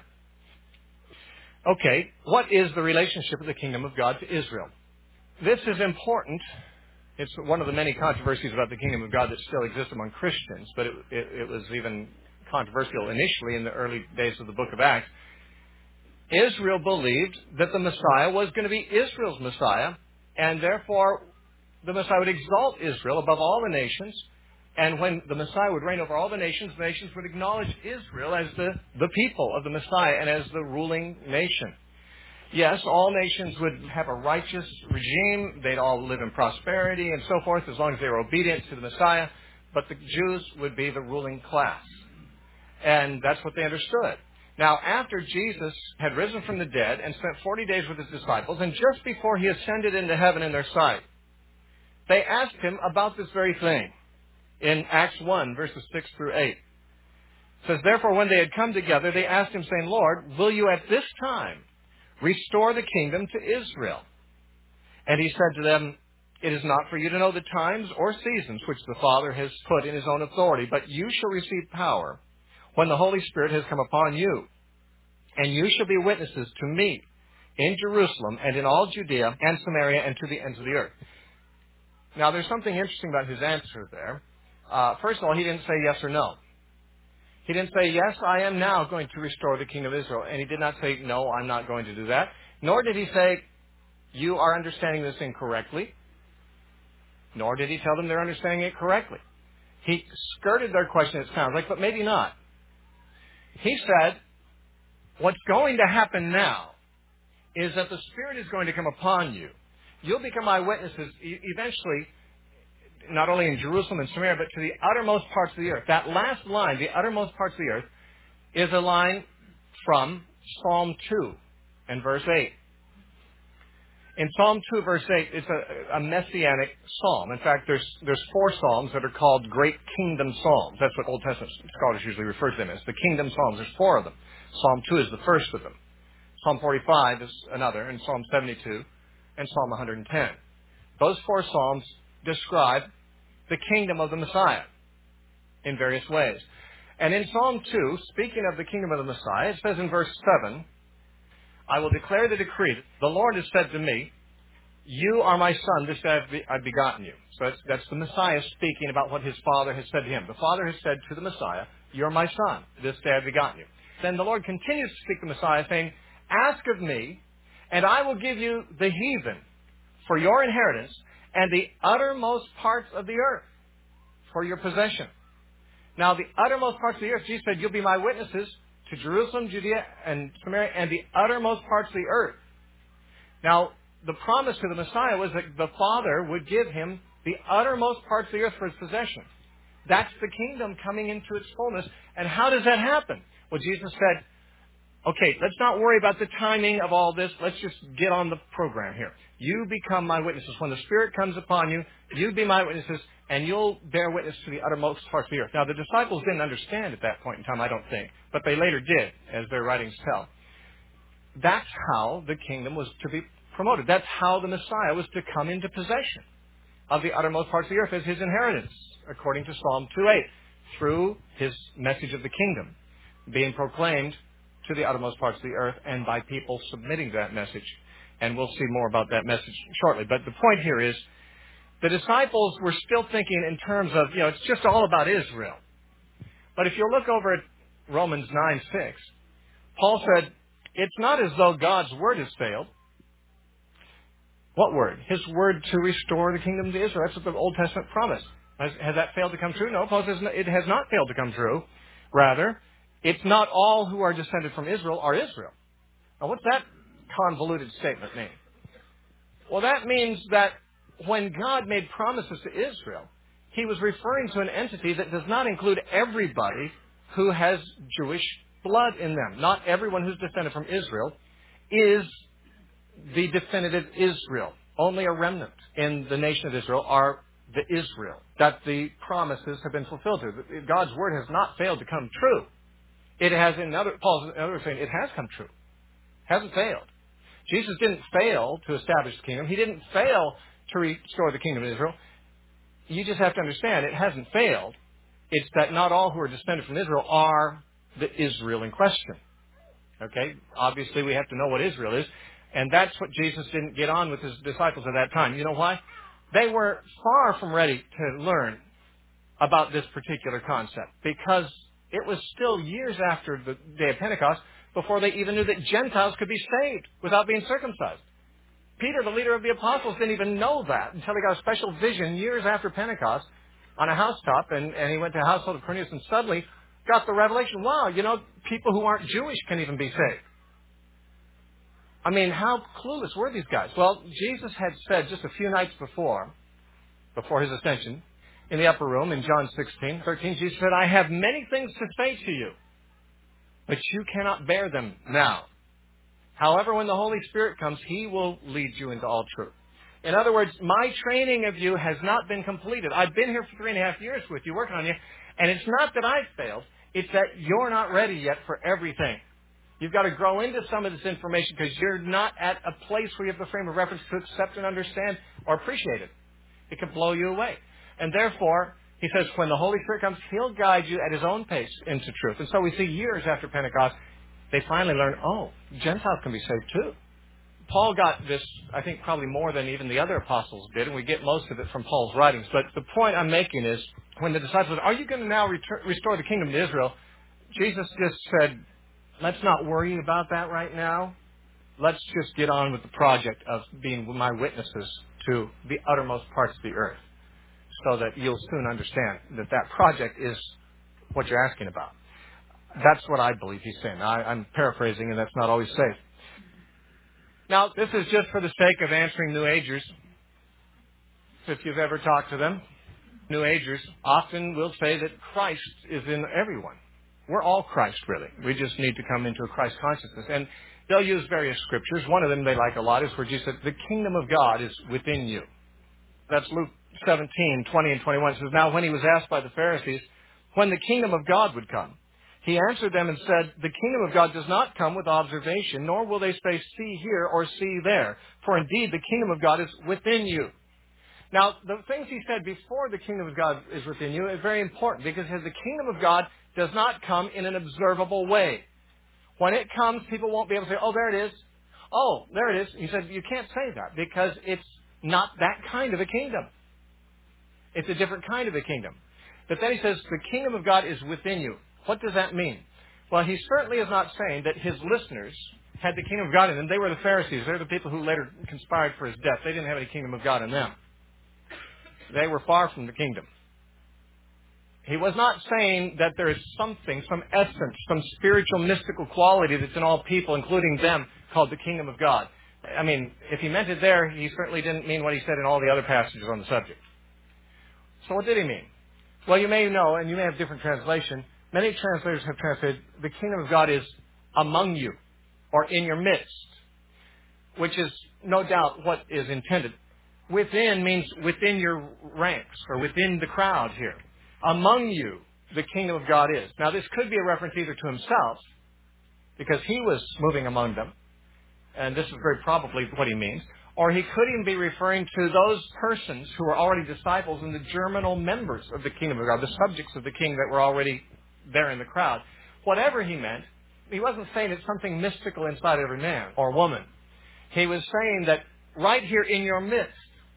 Okay, what is the relationship of the kingdom of God to Israel? This is important. It's one of the many controversies about the kingdom of God that still exists among Christians, but it was even controversial initially in the early days of the book of Acts. Israel believed that the Messiah was going to be Israel's Messiah, and therefore the Messiah would exalt Israel above all the nations, and when the Messiah would reign over all the nations would acknowledge Israel as the people of the Messiah and as the ruling nation. Yes, all nations would have a righteous regime. They'd all live in prosperity and so forth as long as they were obedient to the Messiah, but the Jews would be the ruling class. And that's what they understood. Now, after Jesus had risen from the dead and spent 40 days with his disciples, and just before he ascended into heaven in their sight, they asked him about this very thing in Acts 1, verses 6 through 8. It says, therefore, when they had come together, they asked him, saying, Lord, will you at this time restore the kingdom to Israel? And he said to them, it is not for you to know the times or seasons which the Father has put in his own authority, but you shall receive power when the Holy Spirit has come upon you. And you shall be witnesses to me in Jerusalem and in all Judea and Samaria and to the ends of the earth. Now, there's something interesting about his answer there. First of all, he didn't say yes or no. He didn't say, yes, I am now going to restore the kingdom of Israel. And he did not say, no, I'm not going to do that. Nor did he say, you are understanding this incorrectly. Nor did he tell them they're understanding it correctly. He skirted their question, it sounds like, but maybe not. He said, what's going to happen now is that the Spirit is going to come upon you. You'll become my witnesses eventually, not only in Jerusalem and Samaria, but to the uttermost parts of the earth. That last line, the uttermost parts of the earth, is a line from Psalm 2 and verse 8. In Psalm 2, verse 8, it's a messianic psalm. In fact, there's 4 psalms that are called Great Kingdom Psalms. That's what Old Testament scholars usually refer to them as, the Kingdom Psalms. There's 4 of them. Psalm 2 is the first of them. Psalm 45 is another, and Psalm 72, and Psalm 110. Those 4 psalms describe the kingdom of the Messiah in various ways. And in Psalm 2, speaking of the kingdom of the Messiah, it says in verse 7, I will declare the decree. The Lord has said to me, you are my son, this day I've begotten you. So that's the Messiah speaking about what his Father has said to him. The Father has said to the Messiah, you're my son, this day I've begotten you. Then the Lord continues to speak to the Messiah, saying, ask of me, and I will give you the heathen for your inheritance, and the uttermost parts of the earth for your possession. Now, the uttermost parts of the earth, Jesus said, you'll be my witnesses to Jerusalem, Judea, and Samaria, and the uttermost parts of the earth. Now, the promise to the Messiah was that the Father would give him the uttermost parts of the earth for his possession. That's the kingdom coming into its fullness. And how does that happen? Well, Jesus said, okay, let's not worry about the timing of all this. Let's just get on the program here. You become my witnesses. When the Spirit comes upon you, you be my witnesses, and you'll bear witness to the uttermost parts of the earth. Now, the disciples didn't understand at that point in time, I don't think, but they later did, as their writings tell. That's how the kingdom was to be promoted. That's how the Messiah was to come into possession of the uttermost parts of the earth as his inheritance, according to Psalm 2:8, through his message of the kingdom being proclaimed to the uttermost parts of the earth and by people submitting to that message. And we'll see more about that message shortly. But the point here is the disciples were still thinking in terms of, it's just all about Israel. But if you look over at Romans 9:6, Paul said, it's not as though God's word has failed. What word? His word to restore the kingdom to Israel. That's what the Old Testament promised. Has that failed to come true? No, Paul says it has not failed to come true. Rather, it's not all who are descended from Israel are Israel. Now, what's that convoluted statement mean? Well, that means that when God made promises to Israel, he was referring to an entity that does not include everybody who has Jewish blood in them. Not everyone who's descended from Israel is the definitive Israel. Only a remnant in the nation of Israel are the Israel that the promises have been fulfilled to. God's word has not failed to come true. It has, Paul's another saying, it has come true. Hasn't failed. Jesus didn't fail to establish the kingdom. He didn't fail to restore the kingdom of Israel. You just have to understand, it hasn't failed. It's that not all who are descended from Israel are the Israel in question. Okay? Obviously, we have to know what Israel is. And that's what Jesus didn't get on with his disciples at that time. You know why? They were far from ready to learn about this particular concept because it was still years after the day of Pentecost before they even knew that Gentiles could be saved without being circumcised. Peter, the leader of the apostles, didn't even know that until he got a special vision years after Pentecost on a housetop, and he went to the household of Cornelius and suddenly got the revelation, wow, people who aren't Jewish can even be saved. I mean, how clueless were these guys? Well, Jesus had said just a few nights before his ascension, in the upper room in John 16:13, Jesus said, I have many things to say to you, but you cannot bear them now. However, when the Holy Spirit comes, he will lead you into all truth. In other words, my training of you has not been completed. I've been here for 3.5 years with you, working on you, and it's not that I've failed. It's that you're not ready yet for everything. You've got to grow into some of this information because you're not at a place where you have the frame of reference to accept and understand or appreciate it. It can blow you away. And therefore, he says, when the Holy Spirit comes, he'll guide you at his own pace into truth. And so we see years after Pentecost, they finally learn, Gentiles can be saved too. Paul got this, I think, probably more than even the other apostles did, and we get most of it from Paul's writings. But the point I'm making is, when the disciples said, are you going to now restore the kingdom to Israel? Jesus just said, let's not worry about that right now. Let's just get on with the project of being my witnesses to the uttermost parts of the earth, so that you'll soon understand that that project is what you're asking about. That's what I believe he's saying. I'm paraphrasing, and that's not always safe. Now, this is just for the sake of answering New Agers. If you've ever talked to them, New Agers often will say that Christ is in everyone. We're all Christ, really. We just need to come into a Christ consciousness. And they'll use various scriptures. One of them they like a lot is where Jesus said, the kingdom of God is within you. That's Luke 17:20 and 21. It says, now when he was asked by the Pharisees when the kingdom of God would come, he answered them and said, the kingdom of God does not come with observation, nor will they say, see here or see there. For indeed, the kingdom of God is within you. Now, the things he said before the kingdom of God is within you is very important because the kingdom of God does not come in an observable way. When it comes, people won't be able to say, oh, there it is. Oh, there it is. He said, you can't say that because it's not that kind of a kingdom. It's a different kind of a kingdom. But then he says, the kingdom of God is within you. What does that mean? Well, he certainly is not saying that his listeners had the kingdom of God in them. They were the Pharisees. They're the people who later conspired for his death. They didn't have any kingdom of God in them. They were far from the kingdom. He was not saying that there is something, some essence, some spiritual mystical quality that's in all people, including them, called the kingdom of God. I mean, if he meant it there, he certainly didn't mean what he said in all the other passages on the subject. So what did he mean? Well, you may know, and you may have different translation. Many translators have translated, the kingdom of God is among you, or in your midst, which is no doubt what is intended. Within means within your ranks, or within the crowd here. Among you, the kingdom of God is. Now, this could be a reference either to himself, because he was moving among them, and this is very probably what he means, or he could even be referring to those persons who were already disciples and the germinal members of the kingdom of God, the subjects of the king that were already there in the crowd. Whatever he meant, he wasn't saying it's something mystical inside every man or woman. He was saying that right here in your midst,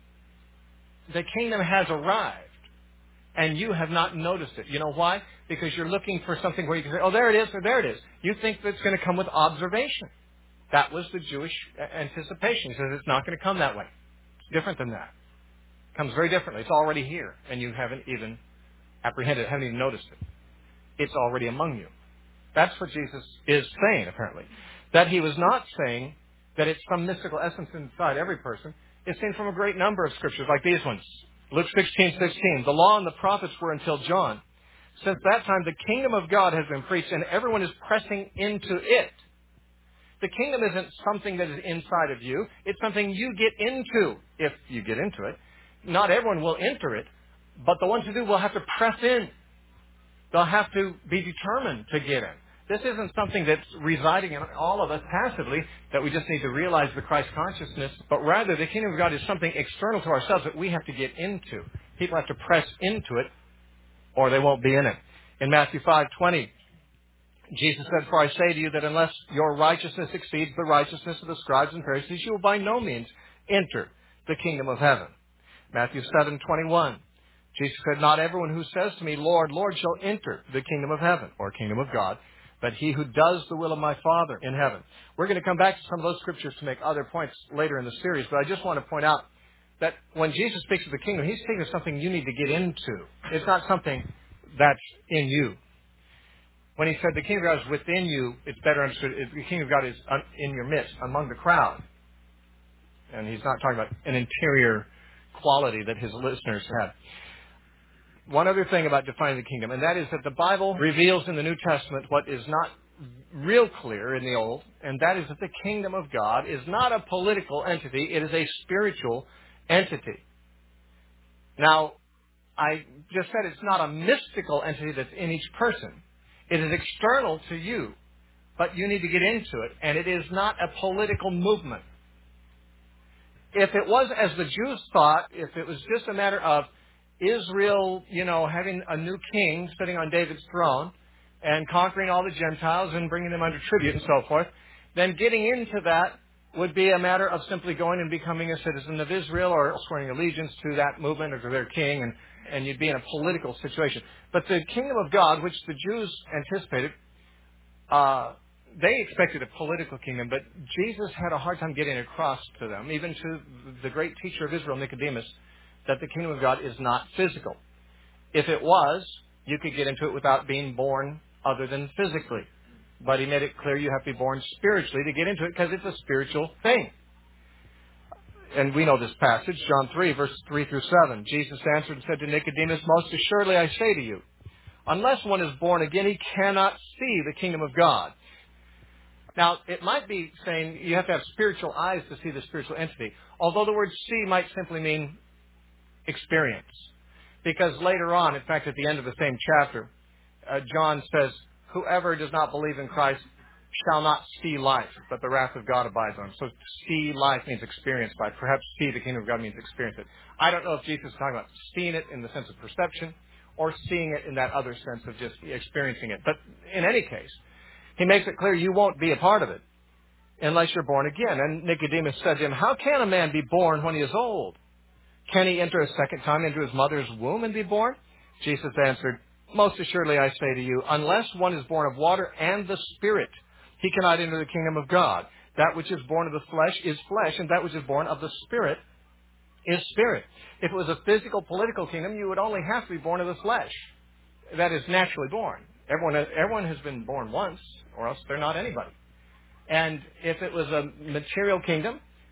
the kingdom has arrived, and you have not noticed it. You know why? Because you're looking for something where you can say, oh, there it is, or there it is. You think that it's going to come with observation. That was the Jewish anticipation. He says it's not going to come that way. It's different than that. It comes very differently. It's already here, and you haven't even apprehended it, haven't even noticed it. It's already among you. That's what Jesus is saying, apparently. That he was not saying that it's some mystical essence inside every person. It's seen from a great number of scriptures, like these ones. Luke 16:16. The law and the prophets were until John. Since that time, the kingdom of God has been preached, and everyone is pressing into it. The kingdom isn't something that is inside of you. It's something you get into, if you get into it. Not everyone will enter it, but the ones who do will have to press in. They'll have to be determined to get in. This isn't something that's residing in all of us passively, that we just need to realize the Christ consciousness, but rather the kingdom of God is something external to ourselves that we have to get into. People have to press into it, or they won't be in it. In Matthew 5:20, Jesus said, for I say to you that unless your righteousness exceeds the righteousness of the scribes and Pharisees, you will by no means enter the kingdom of heaven. Matthew 7:21. Jesus said, not everyone who says to me, Lord, Lord, shall enter the kingdom of heaven, or kingdom of God, but he who does the will of my Father in heaven. We're going to come back to some of those scriptures to make other points later in the series, but I just want to point out that when Jesus speaks of the kingdom, he's speaking of something you need to get into. It's not something that's in you. When he said the kingdom of God is within you, it's better understood. The kingdom of God is in your midst, among the crowd. And he's not talking about an interior quality that his listeners have. One other thing about defining the kingdom, and that is that the Bible reveals in the New Testament what is not real clear in the Old, and that is that the kingdom of God is not a political entity, it is a spiritual entity. Now, I just said it's not a mystical entity that's in each person. It is external to you, but you need to get into it, and it is not a political movement. If it was, as the Jews thought, if it was just a matter of Israel, having a new king sitting on David's throne and conquering all the Gentiles and bringing them under tribute and so forth, then getting into that would be a matter of simply going and becoming a citizen of Israel or swearing allegiance to that movement or to their king, and you'd be in a political situation. But the kingdom of God, which the Jews anticipated, they expected a political kingdom, but Jesus had a hard time getting across to them, even to the great teacher of Israel, Nicodemus, that the kingdom of God is not physical. If it was, you could get into it without being born other than physically. But he made it clear you have to be born spiritually to get into it because it's a spiritual thing. And we know this passage, John 3, verses 3 through 7. Jesus answered and said to Nicodemus, most assuredly I say to you, unless one is born again, he cannot see the kingdom of God. Now, it might be saying you have to have spiritual eyes to see the spiritual entity, although the word see might simply mean experience. Because later on, in fact, at the end of the same chapter, John says, whoever does not believe in Christ shall not see life, but the wrath of God abides on him. So see life means experience life. Perhaps see the kingdom of God means experience it. I don't know if Jesus is talking about seeing it in the sense of perception or seeing it in that other sense of just experiencing it. But in any case, he makes it clear you won't be a part of it unless you're born again. And Nicodemus said to him, how can a man be born when he is old? Can he enter a second time into his mother's womb and be born? Jesus answered, most assuredly I say to you, unless one is born of water and the Spirit, he cannot enter the kingdom of God. That which is born of the flesh is flesh, and that which is born of the Spirit is spirit. If it was a physical, political kingdom, you would only have to be born of the flesh. That is naturally born. Everyone has been born once, or else they're not anybody. And if it was a material kingdom,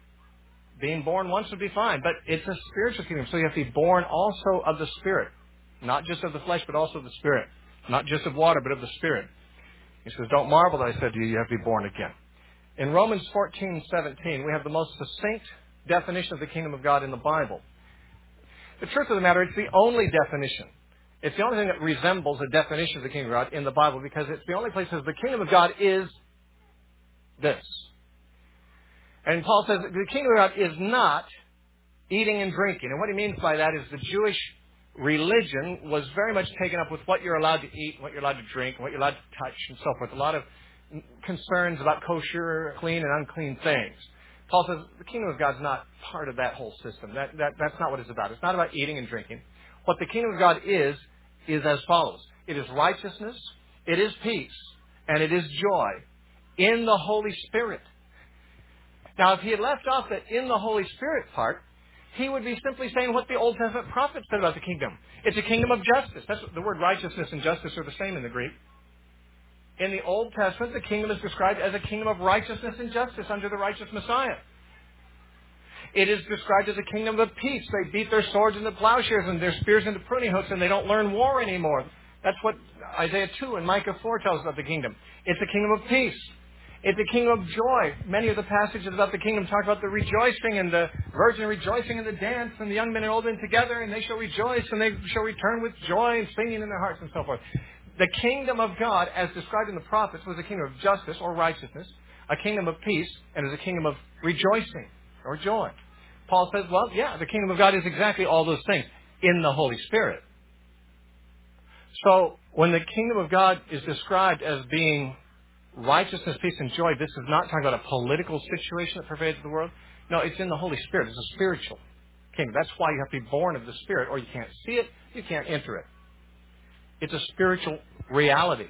Being born once would be fine, but it's a spiritual kingdom, so you have to be born also of the Spirit. Not just of the flesh, but also of the Spirit. Not just of water, but of the Spirit. He says, don't marvel that I said to you, you have to be born again. In Romans 14:17, we have the most succinct definition of the kingdom of God in the Bible. The truth of the matter, it's the only definition. It's the only thing that resembles a definition of the kingdom of God in the Bible, because it's the only place that says the kingdom of God is this. And Paul says that the kingdom of God is not eating and drinking. And what he means by that is the Jewish religion was very much taken up with what you're allowed to eat, what you're allowed to drink, what you're allowed to touch, and so forth. A lot of concerns about kosher, clean, and unclean things. Paul says the kingdom of God is not part of that whole system. That's not what it's about. It's not about eating and drinking. What the kingdom of God is as follows. It is righteousness, it is peace, and it is joy in the Holy Spirit. Now, if he had left off the in the Holy Spirit part, he would be simply saying what the Old Testament prophets said about the kingdom. It's a kingdom of justice. That's what, the word righteousness and justice are the same in the Greek. In the Old Testament, the kingdom is described as a kingdom of righteousness and justice under the righteous Messiah. It is described as a kingdom of peace. They beat their swords into plowshares and their spears into pruning hooks, and they don't learn war anymore. That's what Isaiah 2 and Micah 4 tells us about the kingdom. It's a kingdom of peace. It's a kingdom of joy. Many of the passages about the kingdom talk about the rejoicing and the virgin rejoicing and the dance and the young men and old men together, and they shall rejoice and they shall return with joy and singing in their hearts and so forth. The kingdom of God, as described in the prophets, was a kingdom of justice or righteousness, a kingdom of peace, and is a kingdom of rejoicing or joy. Paul says, well, yeah, the kingdom of God is exactly all those things in the Holy Spirit. So when the kingdom of God is described as being righteousness, peace, and joy, this is not talking about a political situation that pervades the world. No, it's in the Holy Spirit. It's a spiritual kingdom. That's why you have to be born of the Spirit, or you can't see it, you can't enter it. It's a spiritual reality.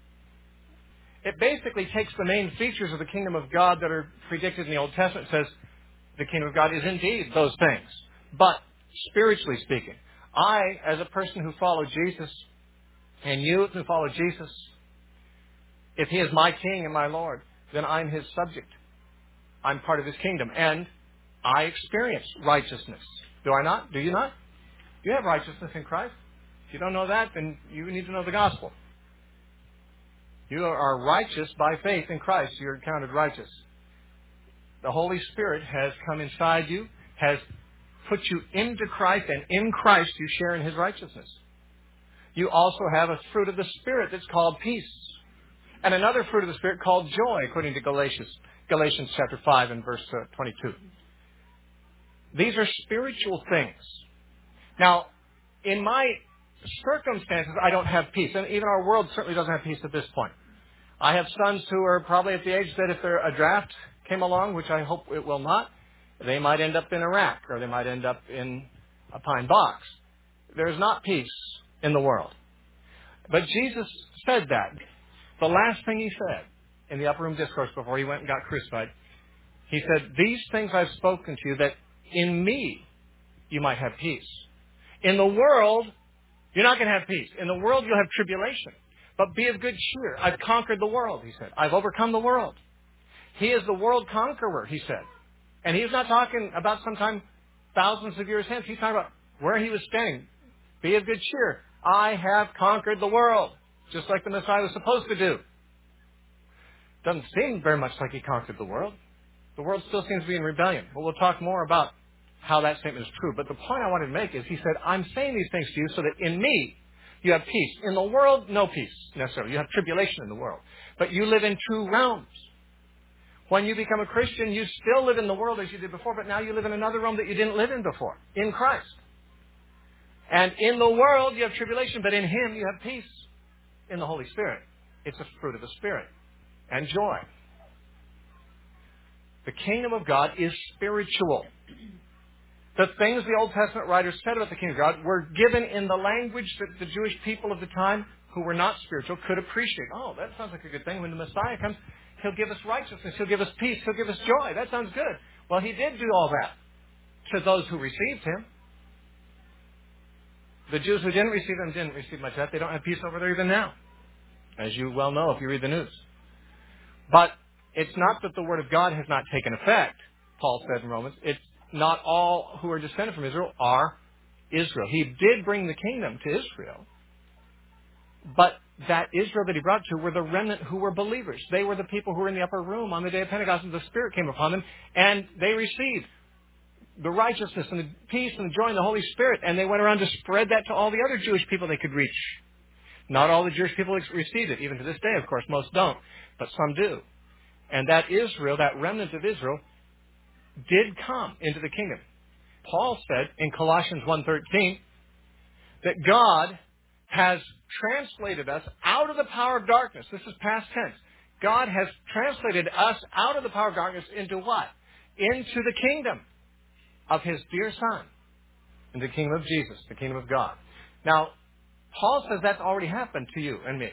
It basically takes the main features of the kingdom of God that are predicted in the Old Testament. It says the kingdom of God is indeed those things. But spiritually speaking, I, as a person who follow Jesus, and you who follow Jesus, if he is my king and my Lord, then I'm his subject. I'm part of his kingdom. And I experience righteousness. Do I not? Do you not? You have righteousness in Christ. If you don't know that, then you need to know the gospel. You are righteous by faith in Christ. You're counted righteous. The Holy Spirit has come inside you, has put you into Christ, and in Christ you share in his righteousness. You also have a fruit of the Spirit that's called peace. And another fruit of the Spirit called joy, according to Galatians chapter 5 and verse 22. These are spiritual things. Now, in my circumstances, I don't have peace. And even our world certainly doesn't have peace at this point. I have sons who are probably at the age that if a draft came along, which I hope it will not, they might end up in Iraq or they might end up in a pine box. There's not peace in the world. But Jesus said that. The last thing he said in the upper room discourse before he went and got crucified, he said, these things I've spoken to you that in me you might have peace. In the world, you're not going to have peace. In the world, you'll have tribulation. But be of good cheer. I've conquered the world, he said. I've overcome the world. He is the world conqueror, he said. And he's not talking about sometime thousands of years hence. He's talking about where he was standing. Be of good cheer. I have conquered the world, just like the Messiah was supposed to do. Doesn't seem very much like he conquered the world. The world still seems to be in rebellion. But we'll talk more about how that statement is true. But the point I wanted to make is, he said, I'm saying these things to you so that in me you have peace. In the world, no peace necessarily. You have tribulation in the world. But you live in two realms. When you become a Christian, you still live in the world as you did before, but now you live in another realm that you didn't live in before, in Christ. And in the world, you have tribulation, but in him you have peace in the Holy Spirit. It's a fruit of the Spirit. And joy. The kingdom of God is spiritual. The things the Old Testament writers said about the kingdom of God were given in the language that the Jewish people of the time who were not spiritual could appreciate. Oh, that sounds like a good thing. When the Messiah comes, he'll give us righteousness. He'll give us peace. He'll give us joy. That sounds good. Well, he did do all that to those who received him. The Jews who didn't receive him didn't receive much of that. They don't have peace over there even now, as you well know if you read the news. But it's not that the Word of God has not taken effect, Paul said in Romans. not all who are descended from Israel are Israel. He did bring the kingdom to Israel, but that Israel that he brought to were the remnant who were believers. They were the people who were in the upper room on the day of Pentecost, and the Spirit came upon them, and they received the righteousness and the peace and the joy and the Holy Spirit, and they went around to spread that to all the other Jewish people they could reach. Not all the Jewish people received it. Even to this day, of course, most don't, but some do. And that Israel, that remnant of Israel, did come into the kingdom. Paul said in Colossians 1:13 that God has translated us out of the power of darkness. This is past tense. God has translated us out of the power of darkness into what? Into the kingdom of His dear Son. Into the kingdom of Jesus, the kingdom of God. Now, Paul says that's already happened to you and me.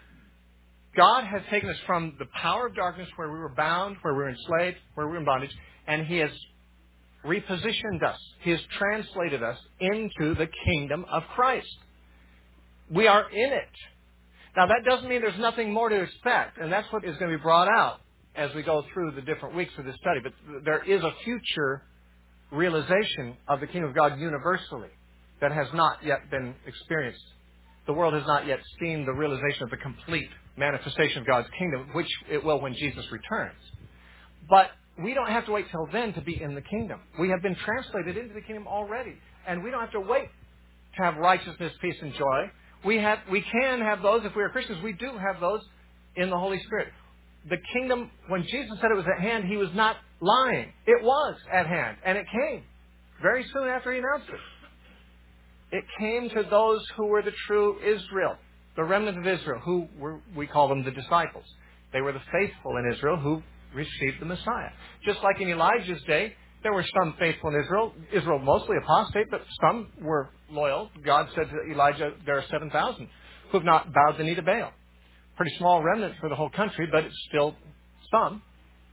God has taken us from the power of darkness where we were bound, where we were enslaved, where we were in bondage, and He has repositioned us. He has translated us into the kingdom of Christ. We are in it. Now, that doesn't mean there's nothing more to expect, and that's what is going to be brought out as we go through the different weeks of this study. But there is a future realization of the kingdom of God universally that has not yet been experienced. The world has not yet seen the realization of the complete manifestation of God's kingdom, which it will when Jesus returns. But we don't have to wait till then to be in the kingdom. We have been translated into the kingdom already, and we don't have to wait to have righteousness, peace, and joy. We can have those if we are Christians. We do have those in the Holy Spirit. The kingdom, when Jesus said it was at hand, He was not lying. It was at hand, and it came very soon after He announced it. It came to those who were the true Israel, the remnant of Israel, we call them the disciples. They were the faithful in Israel who received the Messiah. Just like in Elijah's day, there were some faithful in Israel. Israel mostly apostate, but some were loyal. God said to Elijah, there are 7,000 who have not bowed the knee to Baal. Pretty small remnant for the whole country, but it's still some.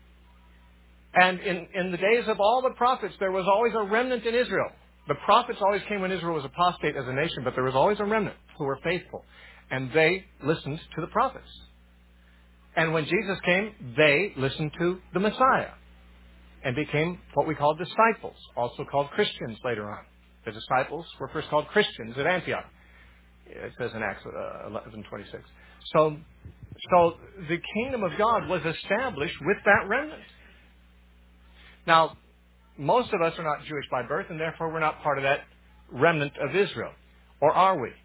And in the days of all the prophets, there was always a remnant in Israel. The prophets always came when Israel was apostate as a nation, but there was always a remnant who were faithful. And they listened to the prophets. And when Jesus came, they listened to the Messiah and became what we call disciples, also called Christians later on. The disciples were first called Christians at Antioch. It says in Acts 11:26. So the kingdom of God was established with that remnant. Now, most of us are not Jewish by birth, and therefore we're not part of that remnant of Israel. Or are we?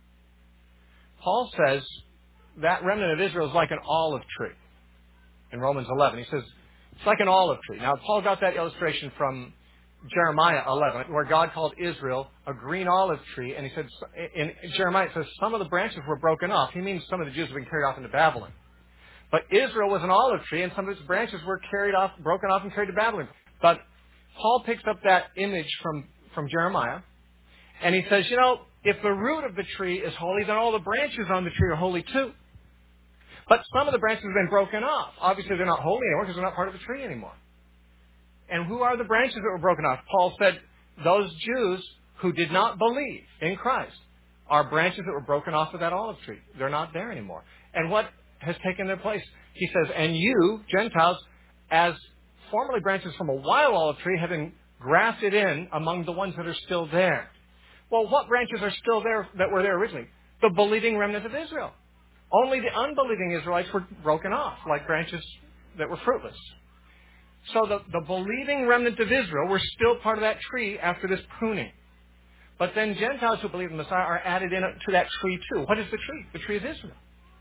Paul says that remnant of Israel is like an olive tree. In Romans 11, he says, it's like an olive tree. Now, Paul got that illustration from Jeremiah 11, where God called Israel a green olive tree. And he said, in Jeremiah, it says, some of the branches were broken off. He means some of the Jews have been carried off into Babylon. But Israel was an olive tree, and some of its branches were broken off and carried to Babylon. But Paul picks up that image from Jeremiah, and he says, if the root of the tree is holy, then all the branches on the tree are holy too. But some of the branches have been broken off. Obviously, they're not holy anymore because they're not part of the tree anymore. And who are the branches that were broken off? Paul said those Jews who did not believe in Christ are branches that were broken off of that olive tree. They're not there anymore. And what has taken their place? He says, and you, Gentiles, as formerly branches from a wild olive tree, have been grafted in among the ones that are still there. Well, what branches are still there that were there originally? The believing remnant of Israel. Only the unbelieving Israelites were broken off, like branches that were fruitless. So the believing remnant of Israel were still part of that tree after this pruning. But then Gentiles who believe in the Messiah are added in to that tree too. What is the tree? The tree of Israel.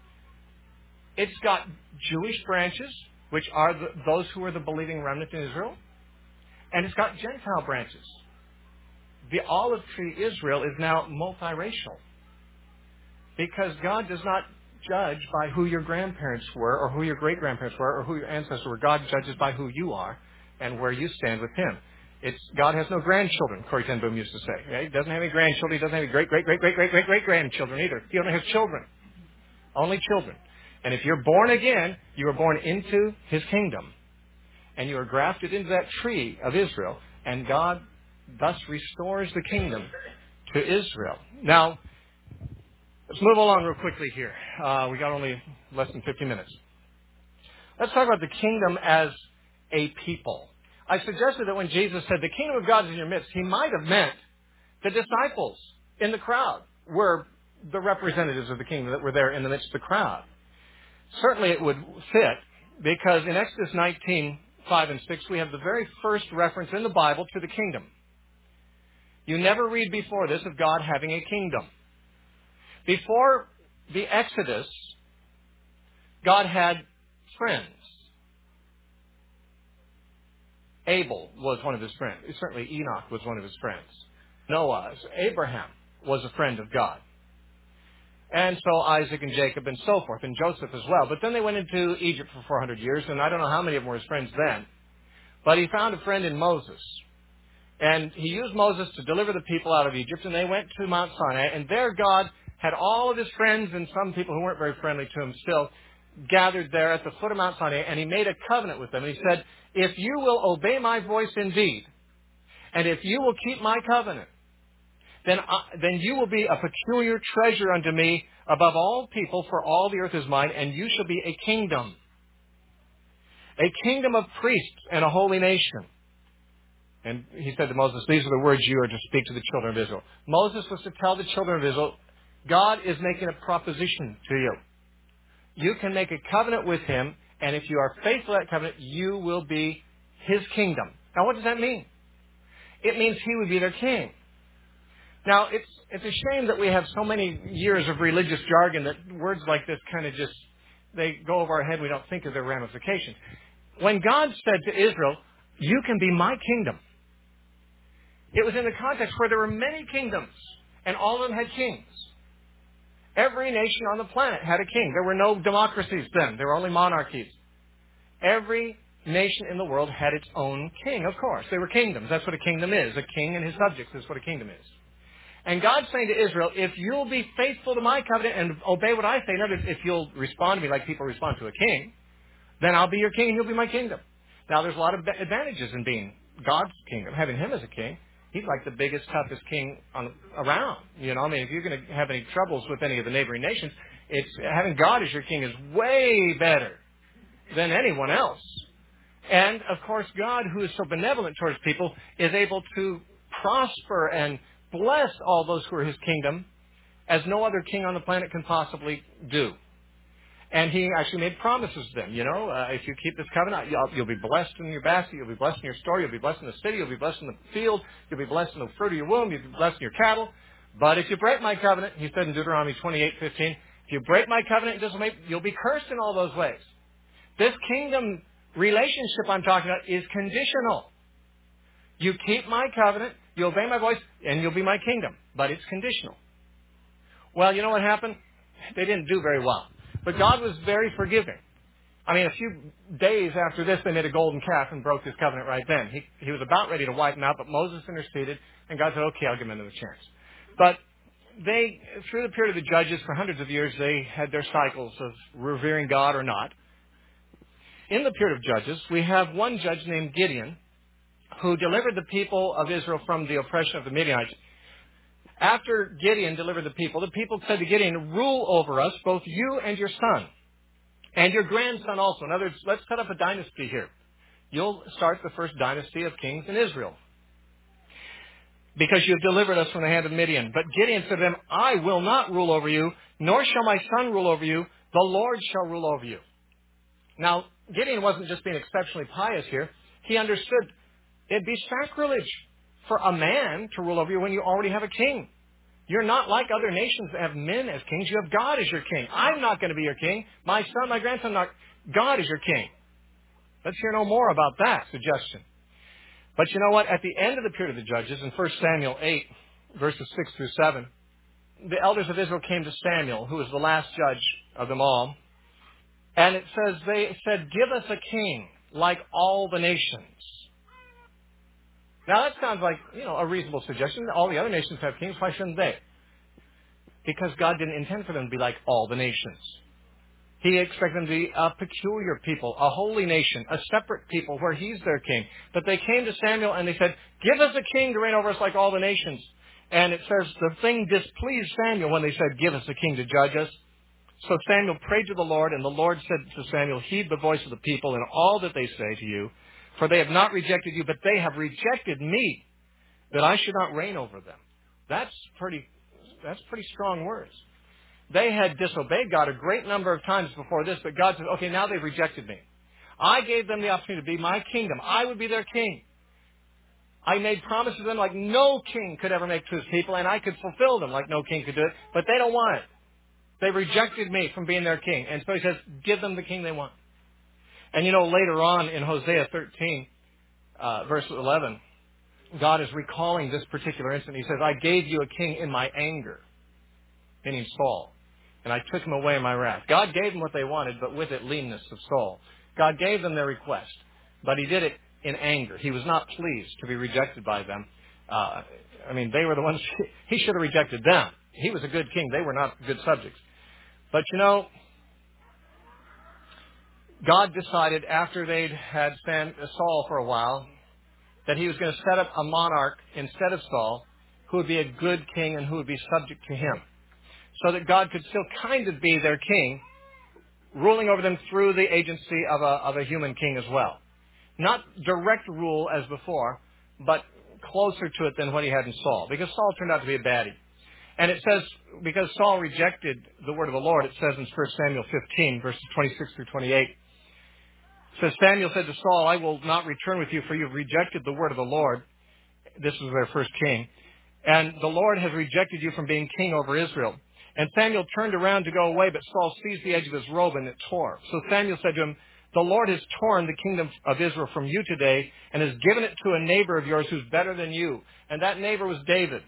It's got Jewish branches, which are those who are the believing remnant in Israel. And it's got Gentile branches. The olive tree Israel is now multiracial. Because God does not judge by who your grandparents were or who your great-grandparents were or who your ancestors were. God judges by who you are and where you stand with Him. God has no grandchildren, Corrie ten Boom used to say. Right? He doesn't have any grandchildren. He doesn't have any great-great-great-great-great-great-great-grandchildren either. He only has children. Only children. And if you're born again, you are born into His kingdom. And you are grafted into that tree of Israel. And God thus restores the kingdom to Israel. Now, let's move along real quickly here. We got only less than 50 minutes. Let's talk about the kingdom as a people. I suggested that when Jesus said, the kingdom of God is in your midst, he might have meant the disciples in the crowd were the representatives of the kingdom that were there in the midst of the crowd. Certainly it would fit, because in Exodus 19:5 and 6, we have the very first reference in the Bible to the kingdom. You never read before this of God having a kingdom. Before the Exodus, God had friends. Abel was one of his friends. Certainly Enoch was one of his friends. Noah, Abraham was a friend of God. And so Isaac and Jacob and so forth, and Joseph as well. But then they went into Egypt for 400 years, and I don't know how many of them were his friends then. But he found a friend in Moses. And he used Moses to deliver the people out of Egypt, and they went to Mount Sinai, and there God had all of his friends and some people who weren't very friendly to him still gathered there at the foot of Mount Sinai, and he made a covenant with them. And he said, if you will obey my voice indeed, and if you will keep my covenant, then you will be a peculiar treasure unto me above all people, for all the earth is mine, and you shall be a kingdom of priests and a holy nation. And he said to Moses, these are the words you are to speak to the children of Israel. Moses was to tell the children of Israel, God is making a proposition to you. You can make a covenant with him, and if you are faithful to that covenant, you will be his kingdom. Now, what does that mean? It means he would be their king. Now, it's a shame that we have so many years of religious jargon that words like this kind of just, they go over our head. We don't think of their ramifications. When God said to Israel, you can be my kingdom, it was in the context where there were many kingdoms, and all of them had kings. Every nation on the planet had a king. There were no democracies then. There were only monarchies. Every nation in the world had its own king, of course. They were kingdoms. That's what a kingdom is. A king and his subjects is what a kingdom is. And God's saying to Israel, if you'll be faithful to my covenant and obey what I say, in other words, if you'll respond to me like people respond to a king, then I'll be your king and you'll be my kingdom. Now, there's a lot of advantages in being God's kingdom, having him as a king. He's like the biggest, toughest king around. You know, I mean, if you're going to have any troubles with any of the neighboring nations, having God as your king is way better than anyone else. And, of course, God, who is so benevolent towards people, is able to prosper and bless all those who are his kingdom as no other king on the planet can possibly do. And he actually made promises to them. You know, if you keep this covenant, you'll be blessed in your basket, you'll be blessed in your store, you'll be blessed in the city, you'll be blessed in the field, you'll be blessed in the fruit of your womb, you'll be blessed in your cattle. But if you break my covenant, he said in Deuteronomy 28:15, if you break my covenant, you'll be cursed in all those ways. This kingdom relationship I'm talking about is conditional. You keep my covenant, you obey my voice, and you'll be my kingdom. But it's conditional. Well, you know what happened? They didn't do very well. But God was very forgiving. I mean, a few days after this, they made a golden calf and broke this covenant right then. He was about ready to wipe them out, but Moses interceded, and God said, okay, I'll give them another chance. But they, through the period of the judges, for hundreds of years, they had their cycles of revering God or not. In the period of judges, we have one judge named Gideon, who delivered the people of Israel from the oppression of the Midianites. After Gideon delivered the people said to Gideon, rule over us, both you and your son, and your grandson also. In other words, let's set up a dynasty here. You'll start the first dynasty of kings in Israel, because you have delivered us from the hand of Midian. But Gideon said to them, I will not rule over you, nor shall my son rule over you. The Lord shall rule over you. Now, Gideon wasn't just being exceptionally pious here. He understood it'd be sacrilege for a man to rule over you when you already have a king. You're not like other nations that have men as kings. You have God as your king. I'm not going to be your king. My son, my grandson, not. God is your king. Let's hear no more about that suggestion. But you know what? At the end of the period of the judges, in 1 Samuel 8, verses 6 through 7, the elders of Israel came to Samuel, who was the last judge of them all. And it says, they said, give us a king like all the nations. Now, that sounds like, a reasonable suggestion. All the other nations have kings. Why shouldn't they? Because God didn't intend for them to be like all the nations. He expected them to be a peculiar people, a holy nation, a separate people where he's their king. But they came to Samuel and they said, give us a king to reign over us like all the nations. And it says the thing displeased Samuel when they said, give us a king to judge us. So Samuel prayed to the Lord, and the Lord said to Samuel, heed the voice of the people in all that they say to you. For they have not rejected you, but they have rejected me, that I should not reign over them. That's pretty strong words. They had disobeyed God a great number of times before this, but God said, okay, now they've rejected me. I gave them the opportunity to be my kingdom. I would be their king. I made promises to them like no king could ever make to his people, and I could fulfill them like no king could do it, but they don't want it. They rejected me from being their king. And so he says, give them the king they want. And later on in Hosea 13, verse 11, God is recalling this particular incident. He says, I gave you a king in my anger, meaning Saul, and I took him away in my wrath. God gave them what they wanted, but with it leanness of soul. God gave them their request, but he did it in anger. He was not pleased to be rejected by them. They were the ones, he should have rejected them. He was a good king. They were not good subjects. But God decided after they'd had Saul for a while that he was going to set up a monarch instead of Saul who would be a good king and who would be subject to him, so that God could still kind of be their king, ruling over them through the agency of a human king as well. Not direct rule as before, but closer to it than what he had in Saul, because Saul turned out to be a baddie. And it says, because Saul rejected the word of the Lord, it says in 1 Samuel 15, verses 26 through 28, it says, Samuel said to Saul, I will not return with you, for you have rejected the word of the Lord. This was their first king. And the Lord has rejected you from being king over Israel. And Samuel turned around to go away, but Saul seized the edge of his robe and it tore. So Samuel said to him, the Lord has torn the kingdom of Israel from you today and has given it to a neighbor of yours who's better than you. And that neighbor was David.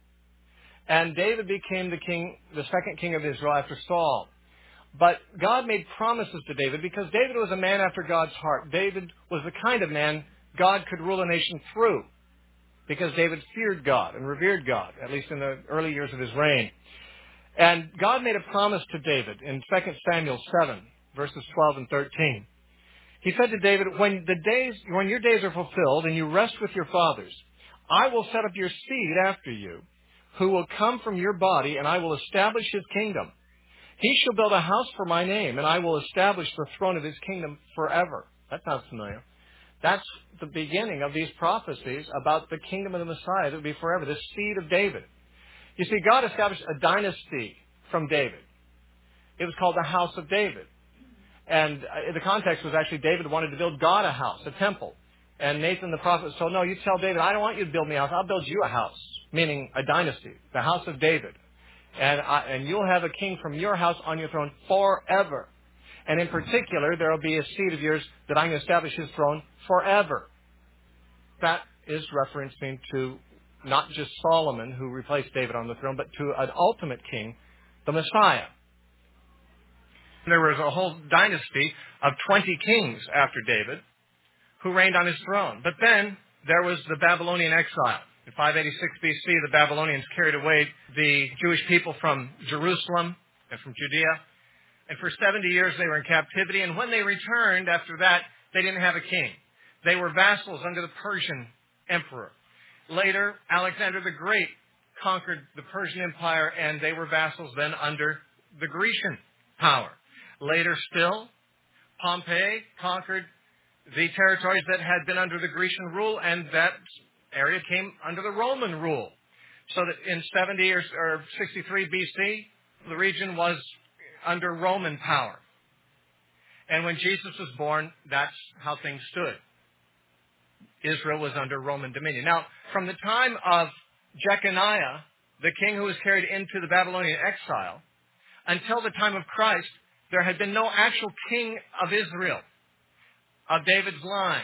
And David became the second king of Israel after Saul. But God made promises to David because David was a man after God's heart. David was the kind of man God could rule a nation through because David feared God and revered God, at least in the early years of his reign. And God made a promise to David in 2 Samuel 7, verses 12 and 13. He said to David, when your days are fulfilled and you rest with your fathers, I will set up your seed after you, who will come from your body, and I will establish his kingdom. He shall build a house for my name, and I will establish the throne of his kingdom forever. That sounds familiar. That's the beginning of these prophecies about the kingdom of the Messiah that would be forever, the seed of David. You see, God established a dynasty from David. It was called the House of David. And the context was actually David wanted to build God a house, a temple. And Nathan the prophet said, no, you tell David, I don't want you to build me a house. I'll build you a house, meaning a dynasty, the House of David. And you'll have a king from your house on your throne forever. And in particular, there will be a seed of yours that I'm going to establish his throne forever. That is referencing to not just Solomon, who replaced David on the throne, but to an ultimate king, the Messiah. There was a whole dynasty of 20 kings after David who reigned on his throne. But then there was the Babylonian exile. In 586 BC, the Babylonians carried away the Jewish people from Jerusalem and from Judea. And for 70 years they were in captivity. And when they returned after that, they didn't have a king. They were vassals under the Persian emperor. Later, Alexander the Great conquered the Persian Empire, and they were vassals then under the Grecian power. Later still, Pompey conquered the territories that had been under the Grecian rule, and that area came under the Roman rule. So that in 70 or 63 BC, the region was under Roman power. And when Jesus was born, that's how things stood. Israel was under Roman dominion. Now, from the time of Jeconiah, the king who was carried into the Babylonian exile, until the time of Christ, there had been no actual king of Israel, of David's line.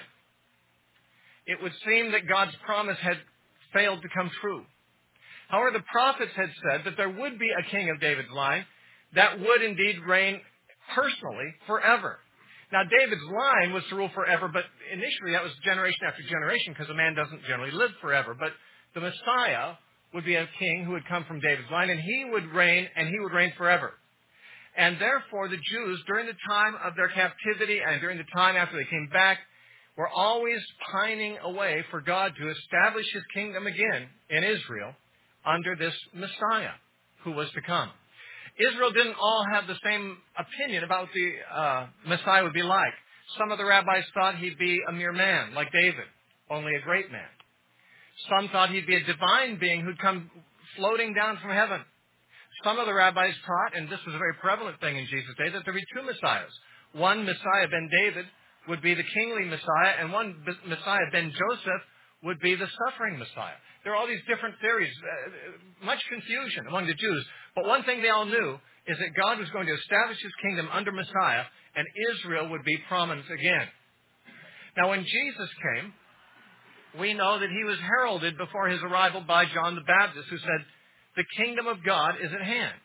It would seem that God's promise had failed to come true. However, the prophets had said that there would be a king of David's line that would indeed reign personally forever. Now, David's line was to rule forever, but initially that was generation after generation because a man doesn't generally live forever. But the Messiah would be a king who would come from David's line, and he would reign forever. And therefore, the Jews, during the time of their captivity and during the time after they came back, were always pining away for God to establish his kingdom again in Israel under this Messiah who was to come. Israel didn't all have the same opinion about what the Messiah would be like. Some of the rabbis thought he'd be a mere man, like David, only a great man. Some thought he'd be a divine being who'd come floating down from heaven. Some of the rabbis taught, and this was a very prevalent thing in Jesus' day, that there would be two Messiahs. One Messiah ben David would be the kingly Messiah, and one Messiah ben Joseph would be the suffering Messiah. There are all these different theories, much confusion among the Jews. But one thing they all knew is that God was going to establish his kingdom under Messiah, and Israel would be prominent again. Now, when Jesus came, we know that he was heralded before his arrival by John the Baptist, who said, "The kingdom of God is at hand,"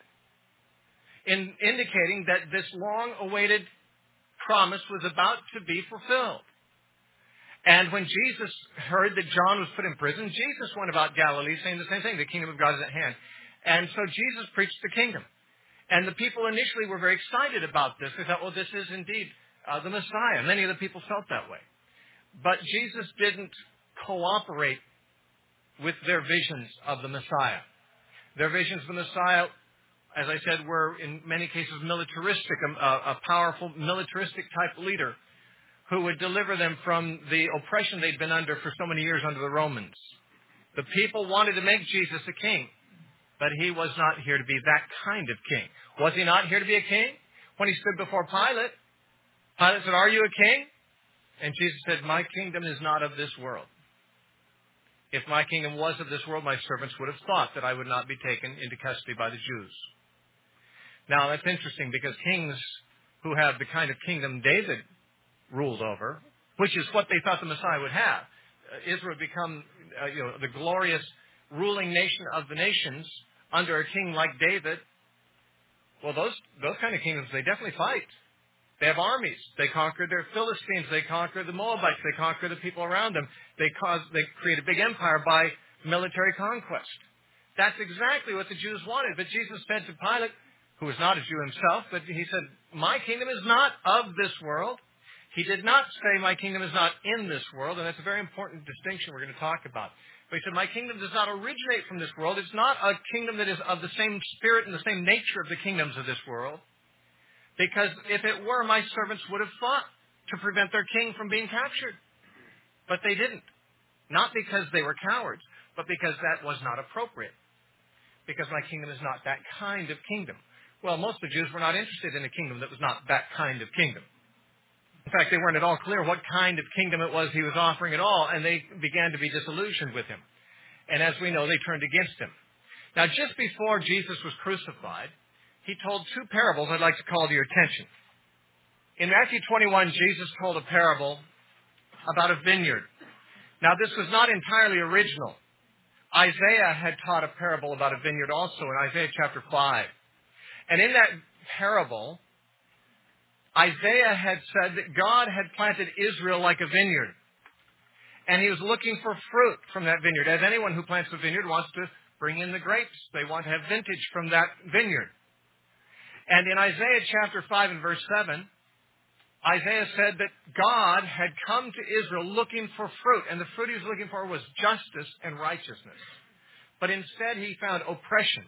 indicating that this long-awaited promise was about to be fulfilled. And when Jesus heard that John was put in prison, Jesus went about Galilee saying the same thing, the kingdom of God is at hand. And so Jesus preached the kingdom. And the people initially were very excited about this. They thought, well, this is indeed the Messiah. Many of the people felt that way. But Jesus didn't cooperate with their visions of the Messiah. Their visions of the Messiah, as I said, were in many cases militaristic, a powerful militaristic type leader who would deliver them from the oppression they'd been under for so many years under the Romans. The people wanted to make Jesus a king, but he was not here to be that kind of king. Was he not here to be a king? When he stood before Pilate, Pilate said, "Are you a king?" And Jesus said, "My kingdom is not of this world. If my kingdom was of this world, my servants would have thought that I would not be taken into custody by the Jews." Now, that's interesting because kings who have the kind of kingdom David ruled over, which is what they thought the Messiah would have, Israel would become the glorious ruling nation of the nations under a king like David. Well, those kind of kingdoms, they definitely fight. They have armies. They conquer their Philistines. They conquer the Moabites. They conquer the people around them. They create a big empire by military conquest. That's exactly what the Jews wanted. But Jesus said to Pilate, who was not a Jew himself, but he said, "My kingdom is not of this world." He did not say, "My kingdom is not in this world," and that's a very important distinction we're going to talk about. But he said, "My kingdom does not originate from this world. It's not a kingdom that is of the same spirit and the same nature of the kingdoms of this world. Because if it were, my servants would have fought to prevent their king from being captured." But they didn't. Not because they were cowards, but because that was not appropriate. Because my kingdom is not that kind of kingdom. Well, most of the Jews were not interested in a kingdom that was not that kind of kingdom. In fact, they weren't at all clear what kind of kingdom it was he was offering at all, and they began to be disillusioned with him. And as we know, they turned against him. Now, just before Jesus was crucified, he told two parables I'd like to call to your attention. In Matthew 21, Jesus told a parable about a vineyard. Now, this was not entirely original. Isaiah had taught a parable about a vineyard also in Isaiah chapter 5. And in that parable, Isaiah had said that God had planted Israel like a vineyard. And he was looking for fruit from that vineyard. As anyone who plants a vineyard wants to bring in the grapes. They want to have vintage from that vineyard. And in Isaiah chapter 5 and verse 7, Isaiah said that God had come to Israel looking for fruit. And the fruit he was looking for was justice and righteousness. But instead he found oppression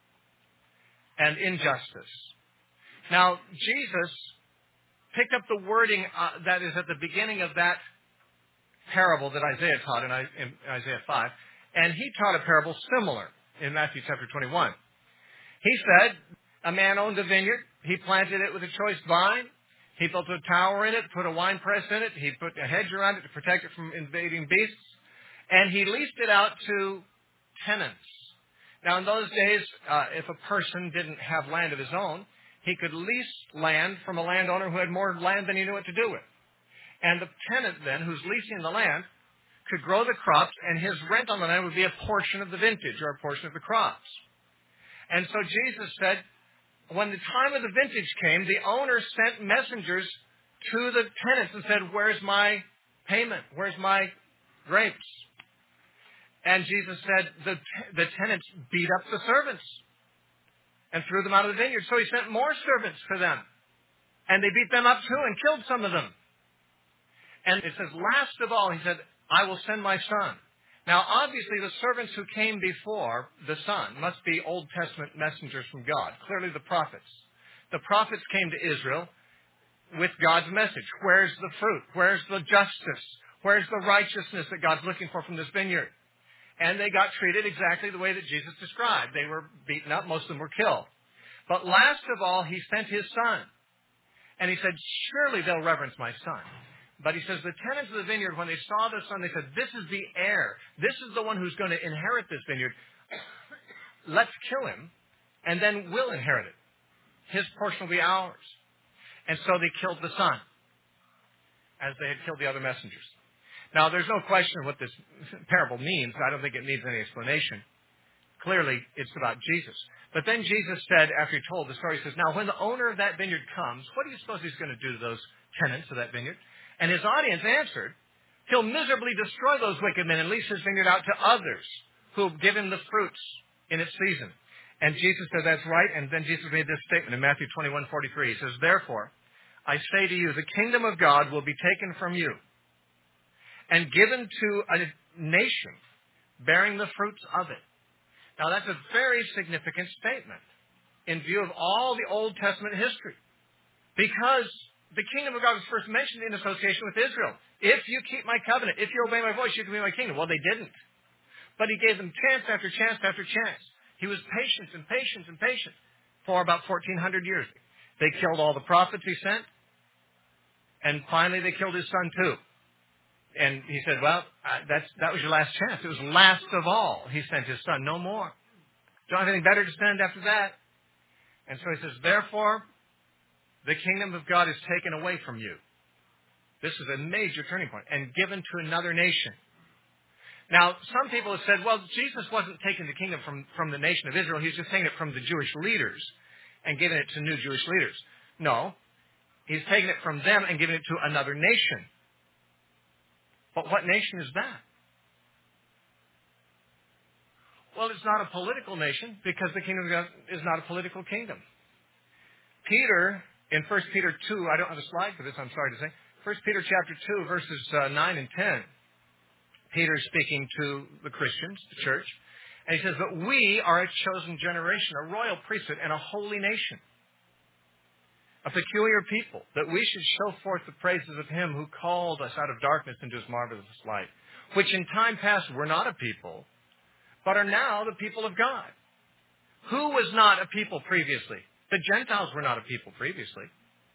and injustice. Now, Jesus picked up the wording that is at the beginning of that parable that Isaiah taught in Isaiah 5, and he taught a parable similar in Matthew chapter 21. He said, a man owned a vineyard. He planted it with a choice vine. He built a tower in it, put a wine press in it. He put a hedge around it to protect it from invading beasts. And he leased it out to tenants. Now, in those days, if a person didn't have land of his own, he could lease land from a landowner who had more land than he knew what to do with. And the tenant then, who's leasing the land, could grow the crops, and his rent on the land would be a portion of the vintage or a portion of the crops. And so Jesus said, when the time of the vintage came, the owner sent messengers to the tenants and said, "Where's my payment? Where's my grapes?" And Jesus said the tenants beat up the servants and threw them out of the vineyard. So he sent more servants to them. And they beat them up too and killed some of them. And it says, last of all, he said, "I will send my son." Now, obviously, the servants who came before the son must be Old Testament messengers from God. Clearly, the prophets. The prophets came to Israel with God's message. Where's the fruit? Where's the justice? Where's the righteousness that God's looking for from this vineyard? And they got treated exactly the way that Jesus described. They were beaten up. Most of them were killed. But last of all, he sent his son. And he said, surely they'll reverence my son. But he says, the tenants of the vineyard, when they saw the son, they said, this is the heir. This is the one who's going to inherit this vineyard. Let's kill him, and then we'll inherit it. His portion will be ours. And so they killed the son, as they had killed the other messengers. Now, there's no question what this parable means. I don't think it needs any explanation. Clearly, it's about Jesus. But then Jesus said, after he told the story, he says, now, when the owner of that vineyard comes, what do you suppose he's going to do to those tenants of that vineyard? And his audience answered, he'll miserably destroy those wicked men and lease his vineyard out to others who have given the fruits in its season. And Jesus said, that's right. And then Jesus made this statement in Matthew 21:43. He says, therefore, I say to you, the kingdom of God will be taken from you and given to a nation bearing the fruits of it. Now, that's a very significant statement in view of all the Old Testament history. Because the kingdom of God was first mentioned in association with Israel. If you keep my covenant, if you obey my voice, you can be my kingdom. Well, they didn't. But he gave them chance after chance after chance. He was patient and patient and patient for about 1,400 years. They killed all the prophets he sent. And finally, they killed his son, too. And he said, well, that was your last chance. It was last of all. He sent his son. No more. Don't have anything better to send after that. And so he says, therefore, the kingdom of God is taken away from you. This is a major turning point. And given to another nation. Now, some people have said, well, Jesus wasn't taking the kingdom from the nation of Israel. He was just taking it from the Jewish leaders and giving it to new Jewish leaders. No. He's taking it from them and giving it to another nation. But what nation is that? Well, it's not a political nation because the kingdom of God is not a political kingdom. Peter, in 1 Peter 2, I don't have a slide for this, I'm sorry to say. 1 Peter chapter 2, verses 9 and 10. Peter is speaking to the Christians, the church. And he says, but we are a chosen generation, a royal priesthood, and a holy nation. A peculiar people, that we should show forth the praises of him who called us out of darkness into his marvelous light, which in time past were not a people, but are now the people of God. Who was not a people previously? The Gentiles were not a people previously.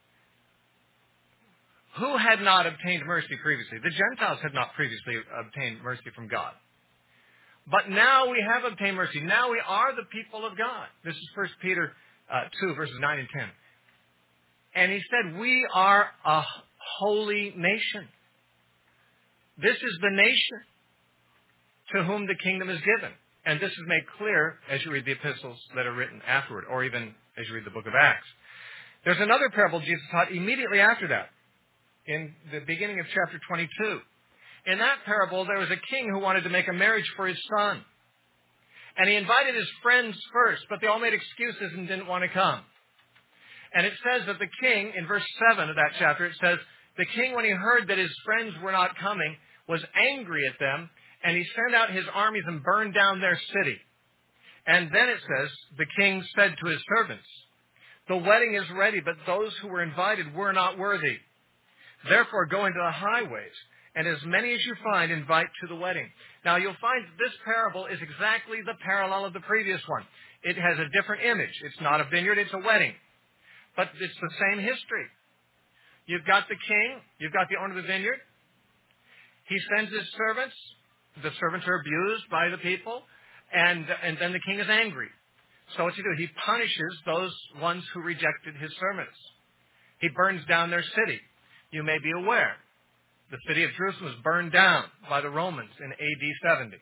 Who had not obtained mercy previously? The Gentiles had not previously obtained mercy from God. But now we have obtained mercy. Now we are the people of God. This is 1 Peter 2, verses 9 and 10. And he said, we are a holy nation. This is the nation to whom the kingdom is given. And this is made clear as you read the epistles that are written afterward, or even as you read the book of Acts. There's another parable Jesus taught immediately after that, in the beginning of chapter 22. In that parable, there was a king who wanted to make a marriage for his son. And he invited his friends first, but they all made excuses and didn't want to come. And it says that the king, in verse 7 of that chapter, it says, the king, when he heard that his friends were not coming, was angry at them, and he sent out his armies and burned down their city. And then it says, the king said to his servants, the wedding is ready, but those who were invited were not worthy. Therefore, go into the highways, and as many as you find, invite to the wedding. Now, you'll find this parable is exactly the parallel of the previous one. It has a different image. It's not a vineyard, it's a wedding. But it's the same history. You've got the king. You've got the owner of the vineyard. He sends his servants. The servants are abused by the people. And then the king is angry. So what's he do? He punishes those ones who rejected his servants. He burns down their city. You may be aware. The city of Jerusalem was burned down by the Romans in AD 70.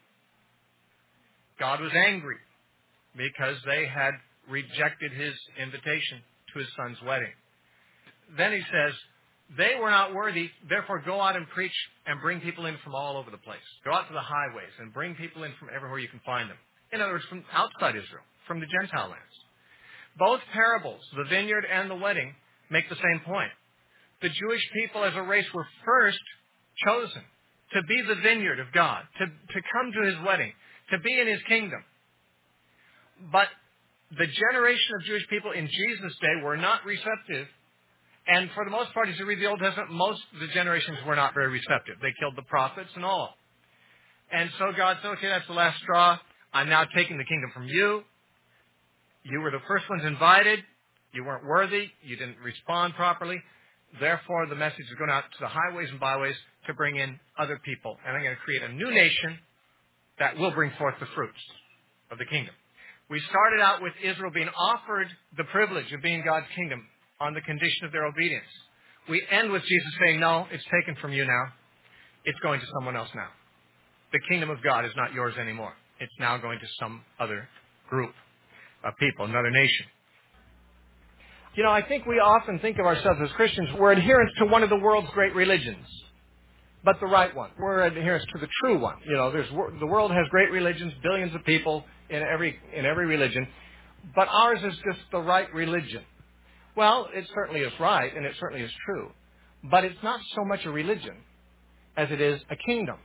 God was angry because they had rejected his invitation to his son's wedding. Then he says, they were not worthy, therefore go out and preach and bring people in from all over the place. Go out to the highways and bring people in from everywhere you can find them. In other words, from outside Israel, from the Gentile lands. Both parables, the vineyard and the wedding, make the same point. The Jewish people as a race were first chosen to be the vineyard of God, to come to his wedding, to be in his kingdom. But the generation of Jewish people in Jesus' day were not receptive, And for the most part, as you read the Old Testament, most of the generations were not very receptive. They killed the prophets and all. And so God said, okay, that's the last straw. I'm now taking the kingdom from you. You were the first ones invited. You weren't worthy. You didn't respond properly. Therefore, the message is going out to the highways and byways to bring in other people. And I'm going to create a new nation that will bring forth the fruits of the kingdom. We started out with Israel being offered the privilege of being God's kingdom on the condition of their obedience. We end with Jesus saying, no, it's taken from you now. It's going to someone else now. The kingdom of God is not yours anymore. It's now going to some other group of people, another nation. You know, I think we often think of ourselves as Christians, we're adherents to one of the world's great religions, but the right one. We're adherents to the true one. You know, the world has great religions, billions of people in every religion, but ours is just the right religion. Well, it certainly is right, and it certainly is true, but it's not so much a religion as it is a kingdom.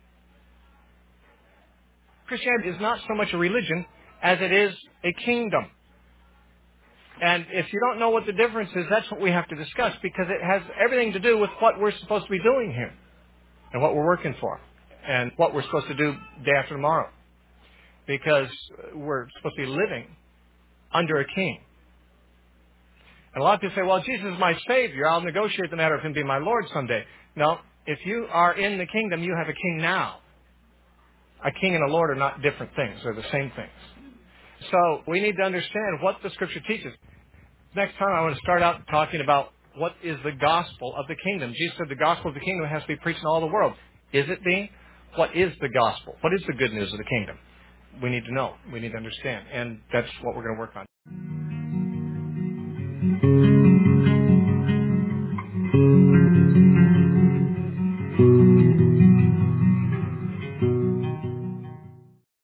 Christianity is not so much a religion as it is a kingdom. And if you don't know what the difference is, that's what we have to discuss, because it has everything to do with what we're supposed to be doing here and what we're working for and what we're supposed to do day after tomorrow, because we're supposed to be living under a king. And a lot of people say, well, Jesus is my Savior. I'll negotiate the matter of Him being my Lord someday. No, if you are in the kingdom, you have a king now. A king and a Lord are not different things. They're the same things. So we need to understand what the Scripture teaches. Next time I want to start out talking about what is the gospel of the kingdom. Jesus said the gospel of the kingdom has to be preached in all the world. Is it being? What is the gospel? What is the good news of the kingdom? We need to know. We need to understand. And that's what we're going to work on.